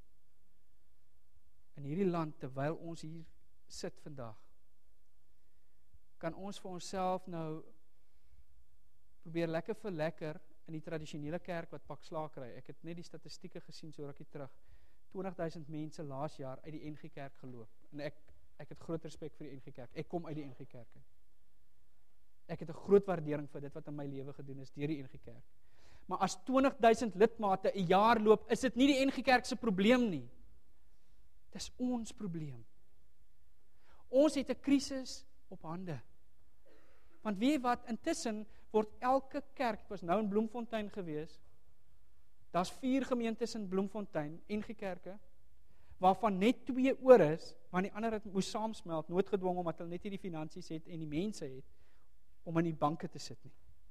In hierdie land, terwyl ons hier sit vandag, kan ons vir onsself nou probeer lekker vir lekker in die tradisionele kerk wat pak slaag kry. Ek het net die statistieke gesien so rukkie terug. 20,000 mense laas jaar uit die NG Kerk geloop. En ek het groot respek vir die NG Kerk. Ek kom uit die NG Kerk. Ek het 'n groot waardering vir dit wat in my lewe gedoen is deur die NG Kerk. Maar as 20,000 lidmate 'n jaar loop, is dit nie die NG Kerk se probleem nie. Dis ons probleem. Ons het 'n krisis op hande. Want weet wat, intussen word elke kerk, ek was nou in Bloemfontein gewees, daar's 4 gemeentes in Bloemfontein, NG Kerke, waarvan net 2 oor is, want die ander het moes saamsmelt, noodgedwong omdat hulle net nie die finansies het en die mense het, om in die banke te sit nie.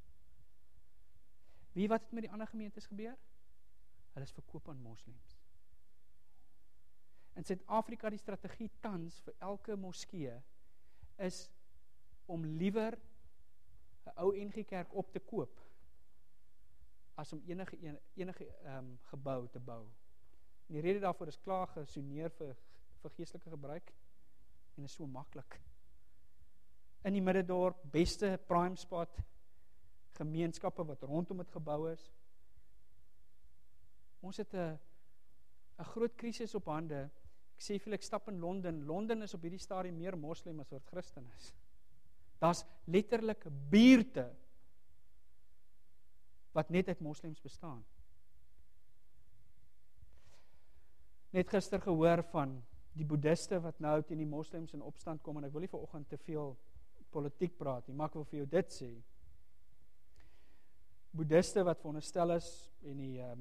Weet wat het met die ander gemeentes gebeur? Hulle is verkoop aan moslems. In Suid-Afrika die strategie tans vir elke moskee is om liewer 'n ou NG Kerk op te koop as om enige gebou te bou. En die rede daarvoor is klaar gesoneer vir geestelike gebruik en is so maklik. In die middedorp, beste prime spot, gemeenskappe wat rondom het gebou is. Ons het 'n groot krisis op hande. Ek sê vir ek stap in Londen. Londen is op hierdie stadium meer moslim as wat Christen is. Daar's letterlik buurte wat net uit moslems bestaan. Net gister gehoor van die boeddhiste wat nou teen die moslems in opstand kom, en ek wil nie vanoggend te veel politiek praat nie, maar ek wil vir jou dit sê. Boeddhiste wat veronderstel is en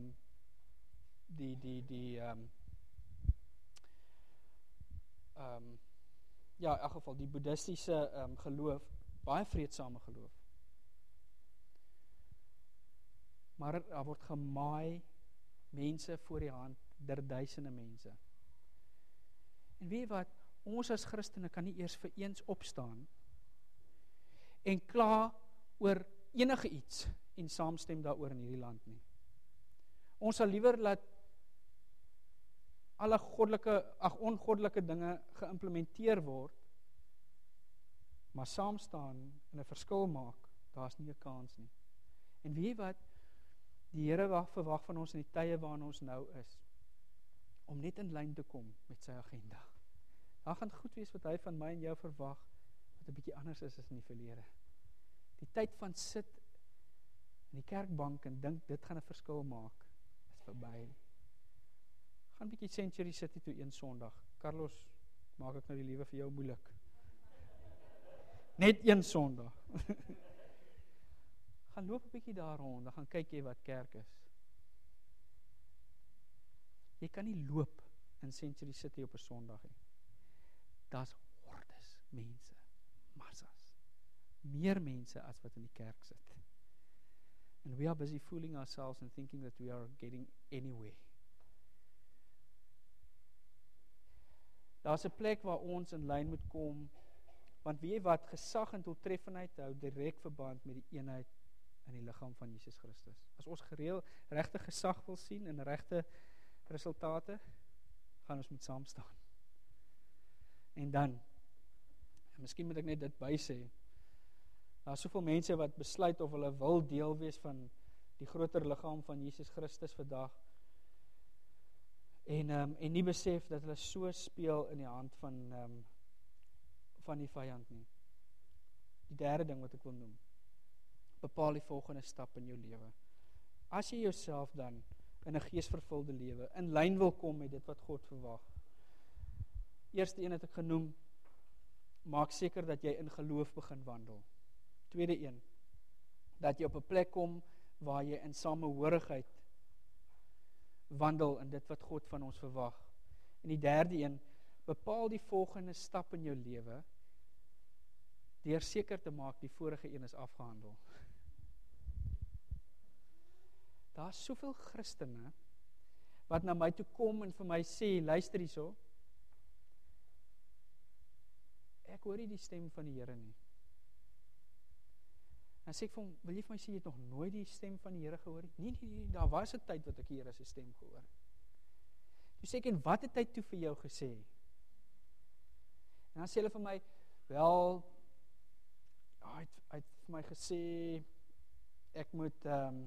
in elk geval die boeddhistiese geloof, baie vreedsame geloof. Maar daar word gemaai mense voor die hand, duisende mense. En weet wat, ons as Christene kan nie eers vir eens opstaan en kla oor enige iets en saamstem daaroor in hierdie land nie. Ons sal liewer laat alle ongoddelike dinge geïmplementeer word, maar saam staan en 'n verskil maak, daar's nie 'n kans nie. En weet wat, die Here verwag van ons in die tye waarin ons nou is, om net in lyn te kom met sy agenda. Daar gaan goed wees wat hy van my en jou verwag, wat 'n bietjie anders is as in die verlede. Die tyd van sit in die kerkbank en dink dit gaan 'n verskil maak, is verby. Gaan bietjie Century City toe een Sondag. Carlos, maak ek nou die lewe vir jou moeilik. Net een Sondag. Gaan loop 'n bietjie daar rond, dan gaan kyk jy wat kerk is. Jy kan nie loop in Century City op 'n Sondag nie. Daar's hordes mense, massas. Meer mense as wat in die kerk sit. And we are busy fooling ourselves and thinking that we are getting anywhere. Daar's 'n plek waar ons in lyn moet kom, want weet jy wat, gesag en doeltreffendheid hou direk verband met die eenheid in die liggaam van Jesus Christus. As ons regte gesag wil sien en regte resultate, gaan ons moet saam staan. En dan, miskien moet ek net dit bysê, daar is soveel mense wat besluit of hulle wil deel wees van die groter liggaam van Jesus Christus vandag, en nie besef dat hulle so speel in die hand van die vyand nie. Die derde ding wat ek wil noem, bepaal die volgende stap in jou lewe. As jy jouself dan in 'n geesvervulde lewe in lyn wil kom met dit wat God verwag. Eerste een het ek genoem, maak seker dat jy in geloof begin wandel. Tweede een, dat jy op 'n plek kom waar jy in samehorigheid wandel in dit wat God van ons verwag. En die derde een, bepaal die volgende stap in jou lewe deur seker te maak die vorige een is afgehandel. Daar's soveel Christene wat na my toe kom en vir my sê, luister hierso, ek hoor nie die stem van die Here nie. En sê ek vir hom, wil jy vir my sê, jy het nog nooit die stem van die Here gehoor nie? Nee, daar was 'n tyd wat ek die Here se stem gehoor het. Toe sê ek, en wat het hy toe vir jou gesê? En dan sê hulle vir my, wel, hy het vir my gesê, ek moet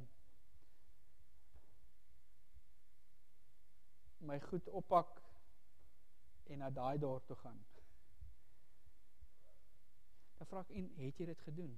my goed oppak en na daai dorp toe gaan. Dan vra ek, en het jy dit gedoen?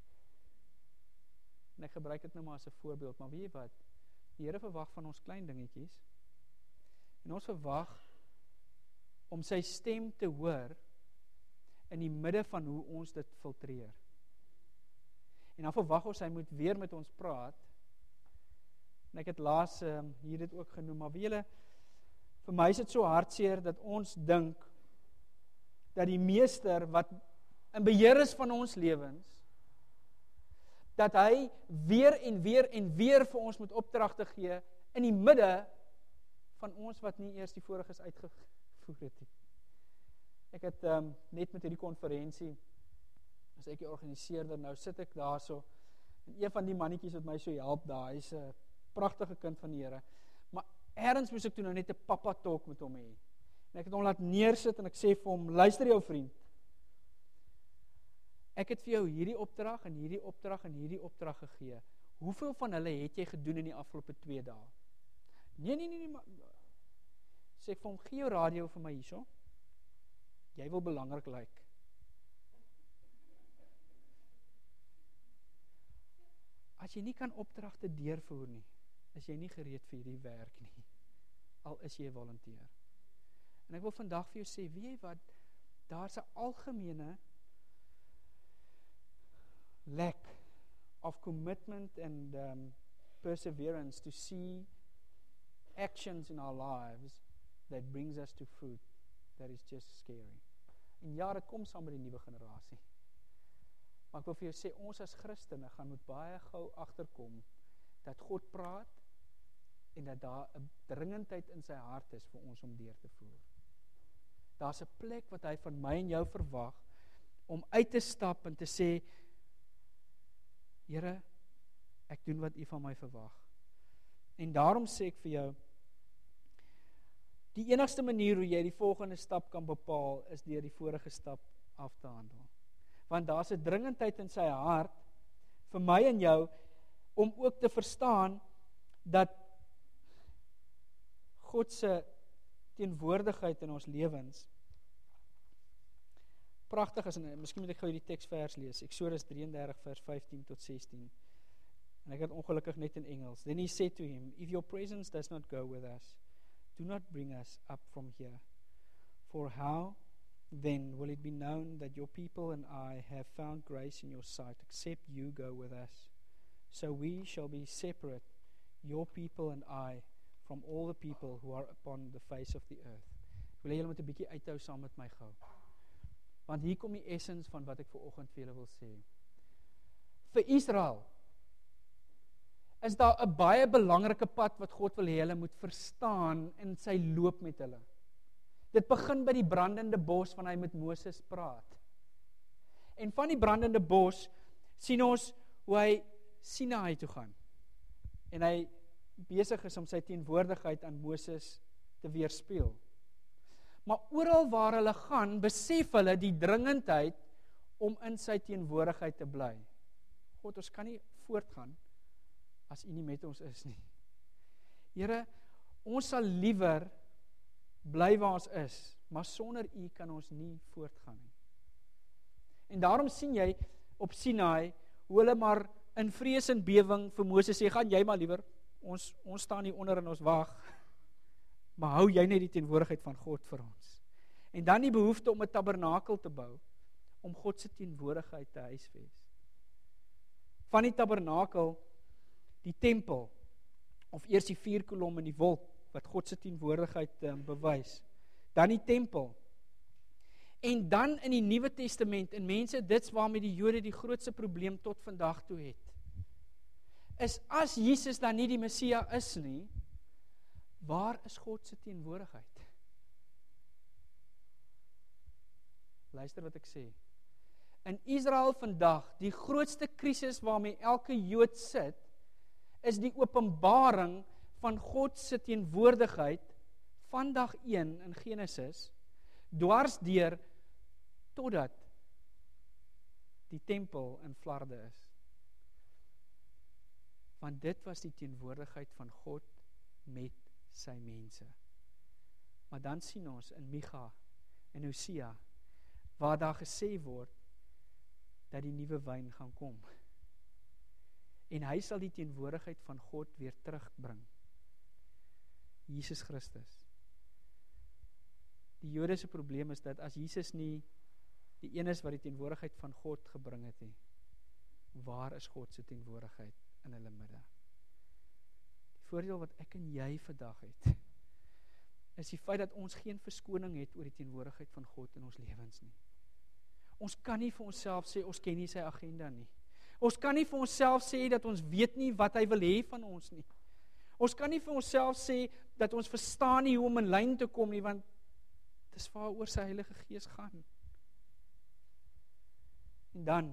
En ek gebruik dit nou maar as 'n voorbeeld, maar weet jy wat? Die Here verwag van ons klein dingetjies, en ons verwag om sy stem te hoor in die midde van hoe ons dit filtreer. En dan verwag ons, hy moet weer met ons praat, en ek het laas hier dit ook genoem, maar weet julle, vir my is dit so hartseer dat ons dink dat die meester wat in beheer is van ons lewens, dat hy weer en weer en weer vir ons moet opdragte gee in die midde van ons wat nie eers die voriges uitgevoer het nie. Ek het net met hierdie konferensie, as ek die organiseerder, nou sit ek daar so, en een van die mannetjies wat my so help daar, hy is 'n pragtige kind van die Here, maar ergens moes ek toe nou net 'n papa talk met hom hê. En ek het hom laat neersit en ek sê vir hom, luister jou vriend, ek het vir jou hierdie opdrag en hierdie opdrag en hierdie opdrag gegee. Hoeveel van hulle het jy gedoen in die afgelope 2 dae? Nee, maar sê ek vir hom, gee jou radio vir my hierso. Jy wil belangrik lyk. As jy nie kan opdragte deurvoer nie, is jy nie gereed vir hierdie werk nie. Al is jy 'n volunteer. En ek wil vandag vir jou sê, weet jy wat, daar's 'n algemene lack of commitment and perseverance to see actions in our lives that brings us to fruit that is just scary. En ja, dit kom saam met die nuwe generasie. Maar ek wil vir jou sê, ons as Christene gaan moet baie gou agterkom dat God praat en dat daar 'n dringendheid in sy hart is vir ons om deur te voer. Daar's 'n plek wat hy van my en jou verwag om uit te stap en te sê, Here, ek doen wat U van my verwag. En daarom sê ek vir jou, die enigste manier hoe jy die volgende stap kan bepaal, is deur die vorige stap af te handel. Want daar's 'n dringendheid in sy hart, vir my en jou, om ook te verstaan, dat God se teenwoordigheid in ons lewens, pragtig is, en miskien moet ek gou die teksvers lees, Eksodus 33 vers 15 tot 16, en ek het ongelukkig net in Engels. Then he said to him, if your presence does not go with us, do not bring us up from here. For how then will it be known that your people and I have found grace in your sight, except you go with us? So we shall be separate, your people and I, from all the people who are upon the face of the earth. Ek wil julle met 'n bietjie uithou saam met my gou. Want hier kom die essens van wat ek vanoggend vir julle wil sê. Vir Israel is daar 'n baie belangrike pad wat God wil hê hulle moet verstaan in sy loop met hulle. Dit begin by die brandende bos wanneer hy met Moses praat. En van die brandende bos sien ons hoe hy Sinaï toe gaan. En hy besig is om sy teenwoordigheid aan Moses te weerspieël. Maar oral waar hulle gaan, besef hulle die dringendheid om in sy teenwoordigheid te bly. God, ons kan nie voortgaan as U nie met ons is nie. Here, ons sal liewer bly waar ons is, maar sonder U kan ons nie voortgaan nie. En daarom sien jy op Sinaï, hoe hulle maar in vrees en bewing vir Moses sê, gaan jy maar liewer, ons staan hier onder en ons wag, maar hou jy net die teenwoordigheid van God vir ons. En dan die behoefte om 'n tabernakel te bou, om God se teenwoordigheid te huisves. Van die tabernakel, die tempel, of eers die 4 kolom in die wolk, wat God se teenwoordigheid bewys, dan die tempel, en dan in die Nuwe Testament, en mense, dit's waarmee die Jode die grootste probleem tot vandag toe het, is as Jesus dan nie die Messia is nie, waar is God se teenwoordigheid? Luister wat ek sê. In Israel vandag, die grootste krisis waarmee elke Jood sit, is die openbaring van God se teenwoordigheid van dag 1 in Genesis, dwarsdeur totdat die tempel in flarde is. Want dit was die teenwoordigheid van God met sy mense. Maar dan sien ons in Micha en Hosea, waar daar gesê word, dat die nuwe wyn gaan kom. En hy sal die teenwoordigheid van God weer terugbring. Jesus Christus. Die Jode se probleem is dat as Jesus nie die een is wat die teenwoordigheid van God gebring het nie, waar is God se teenwoordigheid in hulle midde? Die voordeel wat ek en jy vandag het, is die feit dat ons geen verskoning het oor die teenwoordigheid van God in ons lewens nie. Ons kan nie vir onsself sê, ons ken nie sy agenda nie. Ons kan nie vir onsself sê dat ons weet nie wat hy wil hê van ons nie. Ons kan nie vir onsself sê dat ons verstaan nie hoe om in lyn te kom nie, want dis waaroor sy Heilige Gees gaan. En dan,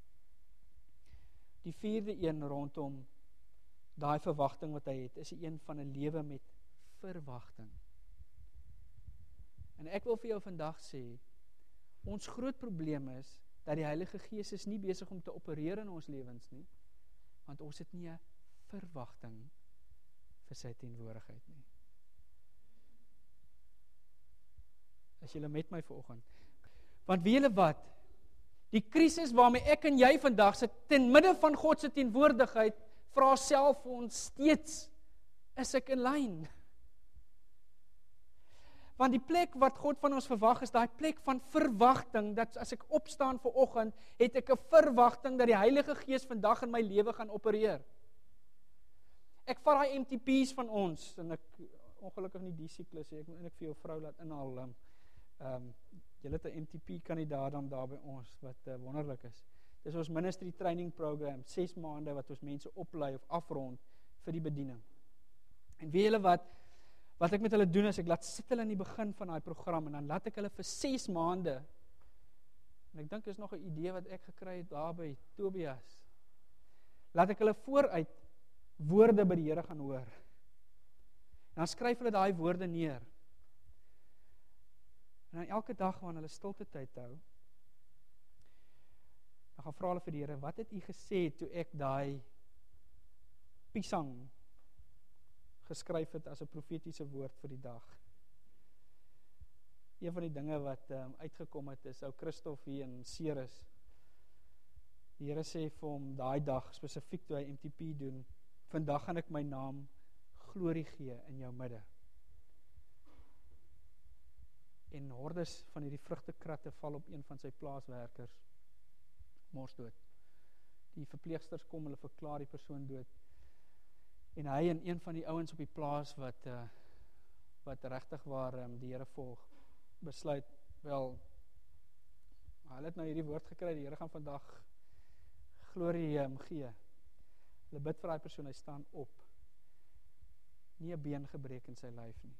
die 4de een rondom daai verwagting wat hy het, is die een van 'n lewe met verwagting. En ek wil vir jou vandag sê, ons groot probleem is, dat die Heilige Gees is nie besig om te opereer in ons lewens nie, want ons het nie 'n verwagting vir sy teenwoordigheid nie. As julle met my vanoggend. Want weet julle wat? Die krisis waarmee ek en jy vandag sit, ten midde van God se teenwoordigheid, vra self vir ons steeds, is ek in lyn? Want die plek wat God van ons verwag is, daai plek van verwagting, dat as ek opstaan vanoggend, het ek 'n verwagting dat die Heilige Gees vandag in my lewe gaan opereer. Ek vat daai MTP's van ons, en ek, ongelukkig nie die siklus, ek moet eintlik vir jou vrou laat inhaal, julle het 'n MTP-kandidaat dan daar by ons, wat wonderlik is. Dis ons ministry training program, 6 maande wat ons mense oplei of afrond vir die bediening. En weet julle wat ek met hulle doen is, ek laat sit hulle in die begin van daai program, en dan laat ek hulle vir 6 maande, en ek dink is nog 'n idee wat ek gekry het daar by Tobias, laat ek hulle vooruit woorde by die Here gaan hoor. En dan skryf hulle daai woorde neer. En dan elke dag wanneer hulle stilte tyd hou, dan gaan vra hulle vir die Here, wat het U gesê toe ek daai pisang geskryf het as 'n profetiese woord vir die dag? Een van die dinge wat uitgekom het is, ou Christof hier in Ceres. Die Here sê vir hom daai dag, spesifiek toe hy MTP doen, vandag gaan ek my naam glorie gee in jou midde. En hordes van hierdie vrugtekratte val op een van sy plaaswerkers, mors dood. Die verpleegsters kom, hulle verklaar die persoon dood. En hy en een van die ouens op die plaas wat regtig waar die Here volg, besluit, wel, hulle het nou hierdie woord gekry, die Here gaan vandag glorie gee. Hulle bid vir daai persoon, hy staan op. Nie 'n been gebreek in sy lyf nie.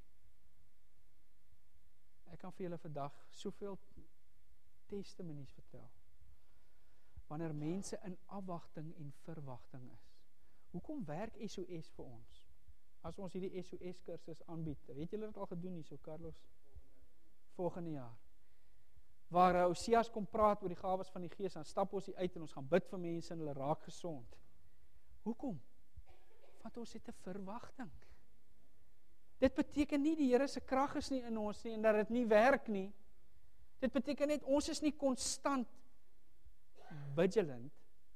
Ek kan vir julle vandag soveel testimonies vertel. Wanneer mense in afwagting en verwagting is. Hoekom werk SOS vir ons? As ons hierdie SOS kursus aanbied, het julle dit al gedoen hier so, Carlos? Volgende jaar. Waar Oseas kom praat oor die gawes van die Gees, dan stap ons hier uit en ons gaan bid vir mense en hulle raak gesond. Hoekom? Want ons het 'n verwagting. Dit beteken nie die Here se krag is nie in ons nie en dat dit nie werk nie. Dit beteken net ons is nie konstant vigilant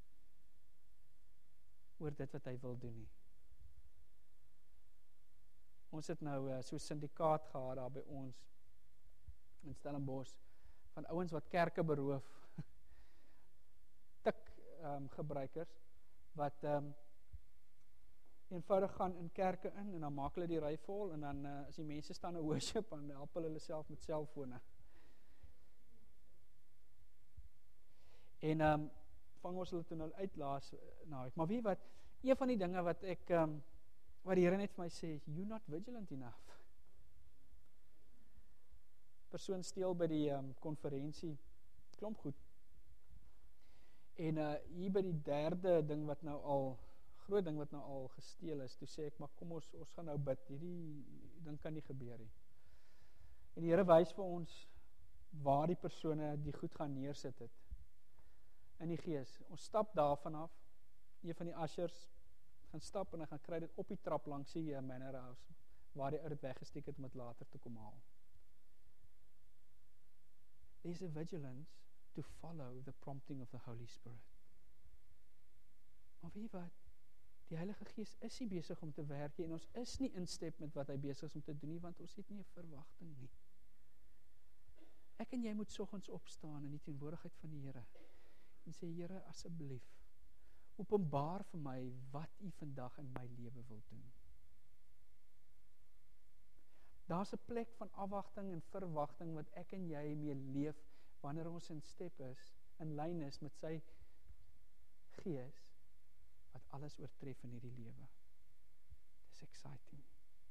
oor dit wat hy wil doen nie. Ons het nou so 'n syndikaat gehad daar by ons in Stellenbosch van ouens wat kerke beroof gebruikers wat eenvoudig gaan in kerke in en dan maak hulle die ry vol en dan as die mense staan in worship dan help hulle self met selfone. En vang ons hulle toe nou uitlaas naweek. Maar weet wat, een van die dinge wat ek wat die Here net vir my sê, you're not vigilant enough. Persoon steel by die konferensie, klomp goed. En hier by die derde ding wat nou al, groot ding wat nou al gesteel is, toe sê ek, maar kom ons gaan nou bid, hierdie ding kan nie gebeur nie. En die Here wys vir ons, waar die persone die goed gaan neersit het, in die gees. Ons stap daarvan af, een van die ushers gaan stap en hy gaan kry dit op die trap langs die manor house, waar die ou dit weggesteek het om dit later te kom haal. There's a vigilance to follow the prompting of the Holy Spirit. Maar weet wat, die Heilige Gees is nie besig om te werk en ons is nie in step met wat hy besig is om te doen nie, want ons het nie 'n verwagting nie. Ek en jy moet soggens opstaan in die teenwoordigheid van die Here en sê, Here, asseblief, openbaar vir my wat U vandag in my lewe wil doen. Daar's 'n plek van afwagting en verwagting wat ek en jy mee leef wanneer ons in step is, in lyn is met sy Gees wat alles oortref in hierdie lewe. Dis exciting.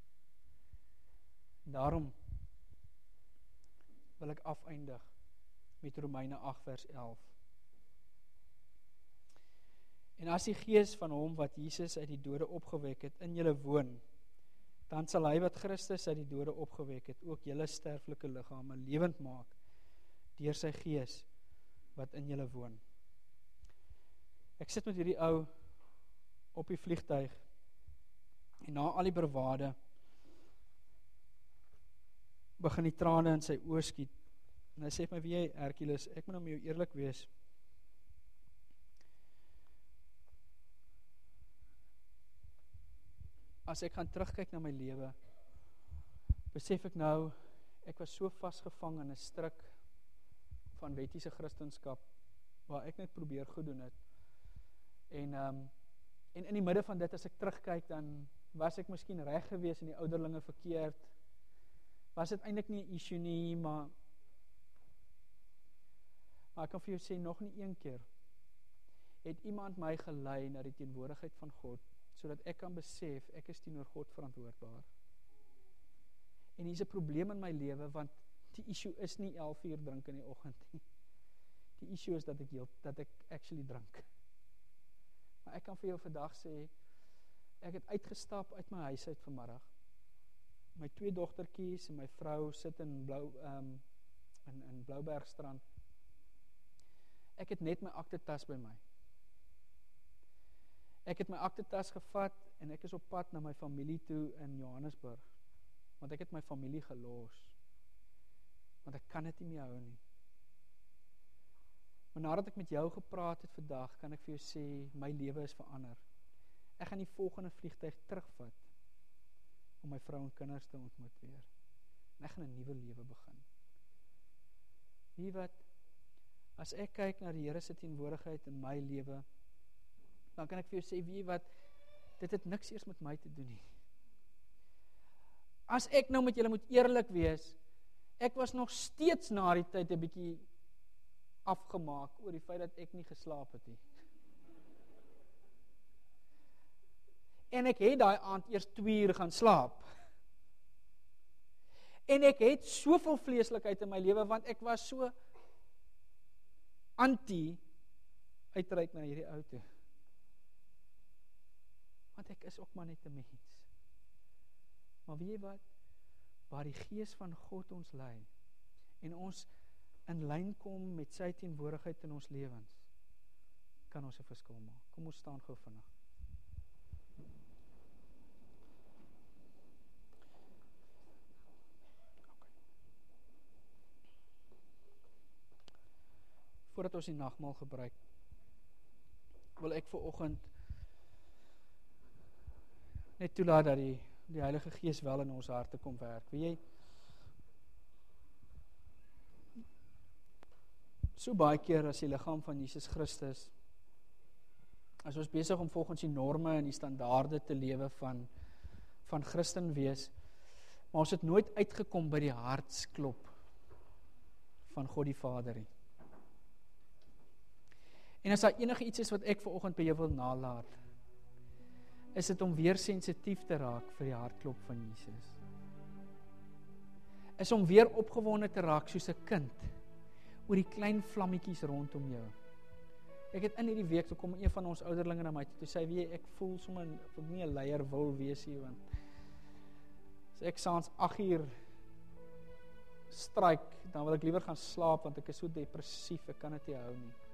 En daarom wil ek afeindig met Romeine 8 vers 11. En as die Gees van hom wat Jesus uit die dode opgewek het in julle woon, dan sal hy wat Christus uit die dode opgewek het, ook julle sterflike liggame lewend maak, deur sy Gees wat in julle woon. Ek sit met hierdie ou op die vliegtuig, en na al die bravade, begin die trane in sy oë skiet, en hy sê vir my, wie jy, Hercules, ek moet nou met jou eerlik wees, as ek gaan terugkyk na my lewe, besef ek nou, ek was so vasgevang in 'n stryk van wettiese Christendom, waar ek net probeer goed doen het. En in die midde van dit, as ek terugkyk, dan was ek miskien reg gewees in die ouderlinge verkeerd. Was dit eintlik nie 'n issue nie, maar ek kan vir jou sê, nog nie een keer, het iemand my gelei na die teenwoordigheid van God, sodat ek kan besef, ek is teenoor God verantwoordbaar. En hier is 'n probleem in my lewe, want die issue is nie 11 uur drink in die oggend nie. Die issue is dat ek actually drink. Maar ek kan vir jou vandag sê, ek het uitgestap uit my huis uit vanmiddag. My 2 dogtertjies en my vrou sit in Bloubergstrand. Ek het net my aktetas by my. Ek het my aktetas gevat en ek is op pad na my familie toe in Johannesburg. Want ek het my familie gelos. Want ek kan dit nie meer hou nie. Maar nadat ek met jou gepraat het vandag, kan ek vir jou sê, my lewe is verander. Ek gaan die volgende vliegtuig terugvat, om my vrou en kinders te ontmoet weer. En ek gaan 'n nuwe lewe begin. Wie wat, as ek kyk na die Here se teenwoordigheid in my lewe, dan kan ek vir jou sê, wie wat, dit het niks eers met my te doen nie. As ek nou met julle moet eerlik wees, ek was nog steeds na die tyd 'n bietjie afgemaak oor die feit dat ek nie geslaap het nie. En ek het daai aand eers 2 uur gaan slaap. En ek het soveel vleeslikheid in my lewe, want ek was so anti uitreik na hierdie ou toe. Want ek is ook maar net 'n mens. Maar weet jy wat? Waar die Gees van God ons lei, en ons in lyn kom met sy teenwoordigheid in ons lewens, kan ons 'n verskil maak. Kom ons staan gou vinnig. Voordat ons die nagmaal gebruik, wil ek vanoggend net toelaat dat die Heilige Gees wel in ons harte kom werk. Weet jy, so baie keer as die liggaam van Jesus Christus as ons besig om volgens die norme en die standaarde te lewe van Christen wees, maar ons het nooit uitgekom by die hartsklop van God die Vader nie. En as daar enige iets is wat ek vanoggend by jou wil nalaat, is dit om weer sensitief te raak vir die hartklop van Jesus. Is om weer opgewonde te raak soos 'n kind oor die klein vlammetjies rondom jou. Ek het in hierdie week, toe kom een van ons ouderlinge na my toe sê, weet jy, ek voel sommer, of ek nie 'n leier wil wees hier, want as ek saans 8 uur stryk, dan wil ek liewer gaan slaap, want ek is so depressief, ek kan dit nie hou nie.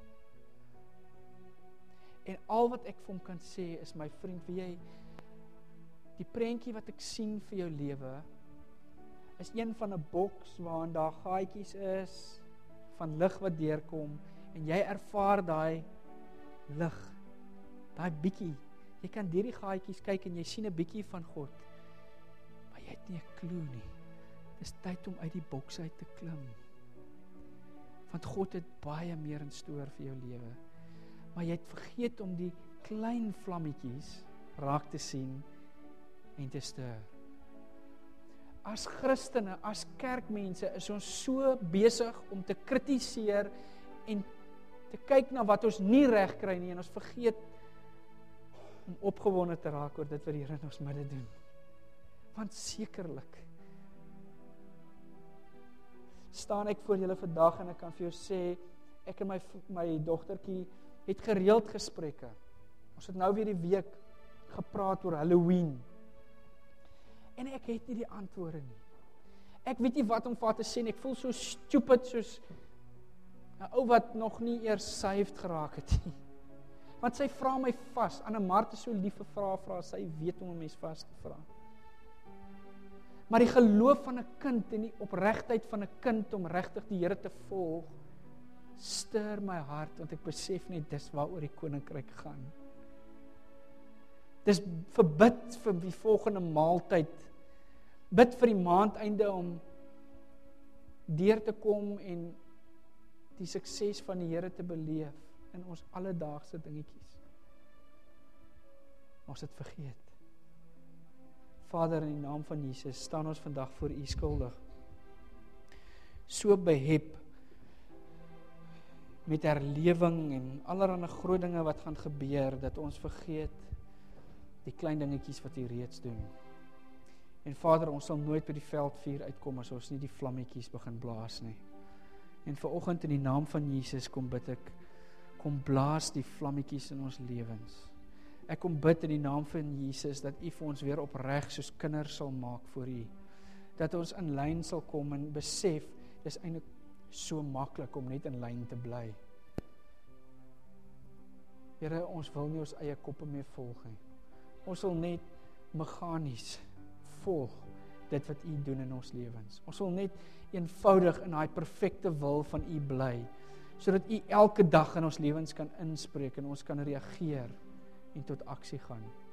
En al wat ek vir hom kan sê is, my vriend, weet jy, die prentjie wat ek sien vir jou lewe, is een van 'n boks waarin daar gaatjies is, van lig wat deurkom, en jy ervaar daai lig, daai bietjie, jy kan deur die gaatjies kyk en jy sien 'n bietjie van God, maar jy het nie 'n klou nie. Dis tyd om uit die boks uit te klim, want God het baie meer in stoor vir jou lewe, maar jy het vergeet om die klein vlammetjies raak te sien en te stuur. As Christene, as kerkmense, is ons so besig om te kritiseer en te kyk na wat ons nie reg kry nie, en ons vergeet om opgewonde te raak oor dit wat die Here in ons midde doen. Want sekerlik staan ek voor julle vandag en ek kan vir jou sê, ek en my dogtertjie het gereeld gesprekke. Ons het nou weer die week gepraat oor Halloween. En ek het nie die antwoorde nie. Ek weet nie wat om vir haar te sê nie. Ek voel so stupid, soos 'n ou wat nog nie eers saved geraak het nie. Want sy vra my vas. Anne-Mart is so lief vir vra, sy weet om 'n mens vas te vra. Maar die geloof van 'n kind en die opregtheid van 'n kind om regtig die Here te volg, stuur my hart, want ek besef net dis waaroor die koninkryk gaan. Dis verbid vir die volgende maaltyd, bid vir die maandeinde om deur te kom en die sukses van die Here te beleef in ons alledaagse dingetjies. Ons het vergeet. Vader, in die naam van Jesus, staan ons vandag voor U skuldig. So behep met herlewing en allerlei groot dinge wat gaan gebeur, dat ons vergeet die klein dingetjies wat U reeds doen. En Vader, ons sal nooit by die veldvuur uitkom as ons nie die vlammetjies begin blaas nie. En vanoggend in die naam van Jesus kom bid ek, kom blaas die vlammetjies in ons lewens. Ek kom bid in die naam van Jesus, dat U vir ons weer opreg soos kinders sal maak voor U. Dat ons in lyn sal kom en besef, dis eintlik so maklik om net in lyn te bly. Here, ons wil nie ons eie koppe meer volg nie. Ons wil net meganies volg dit wat U doen in ons lewens. Ons wil net eenvoudig in daai perfekte wil van U bly, sodat U elke dag in ons lewens kan inspreek en ons kan reageer en tot aksie gaan.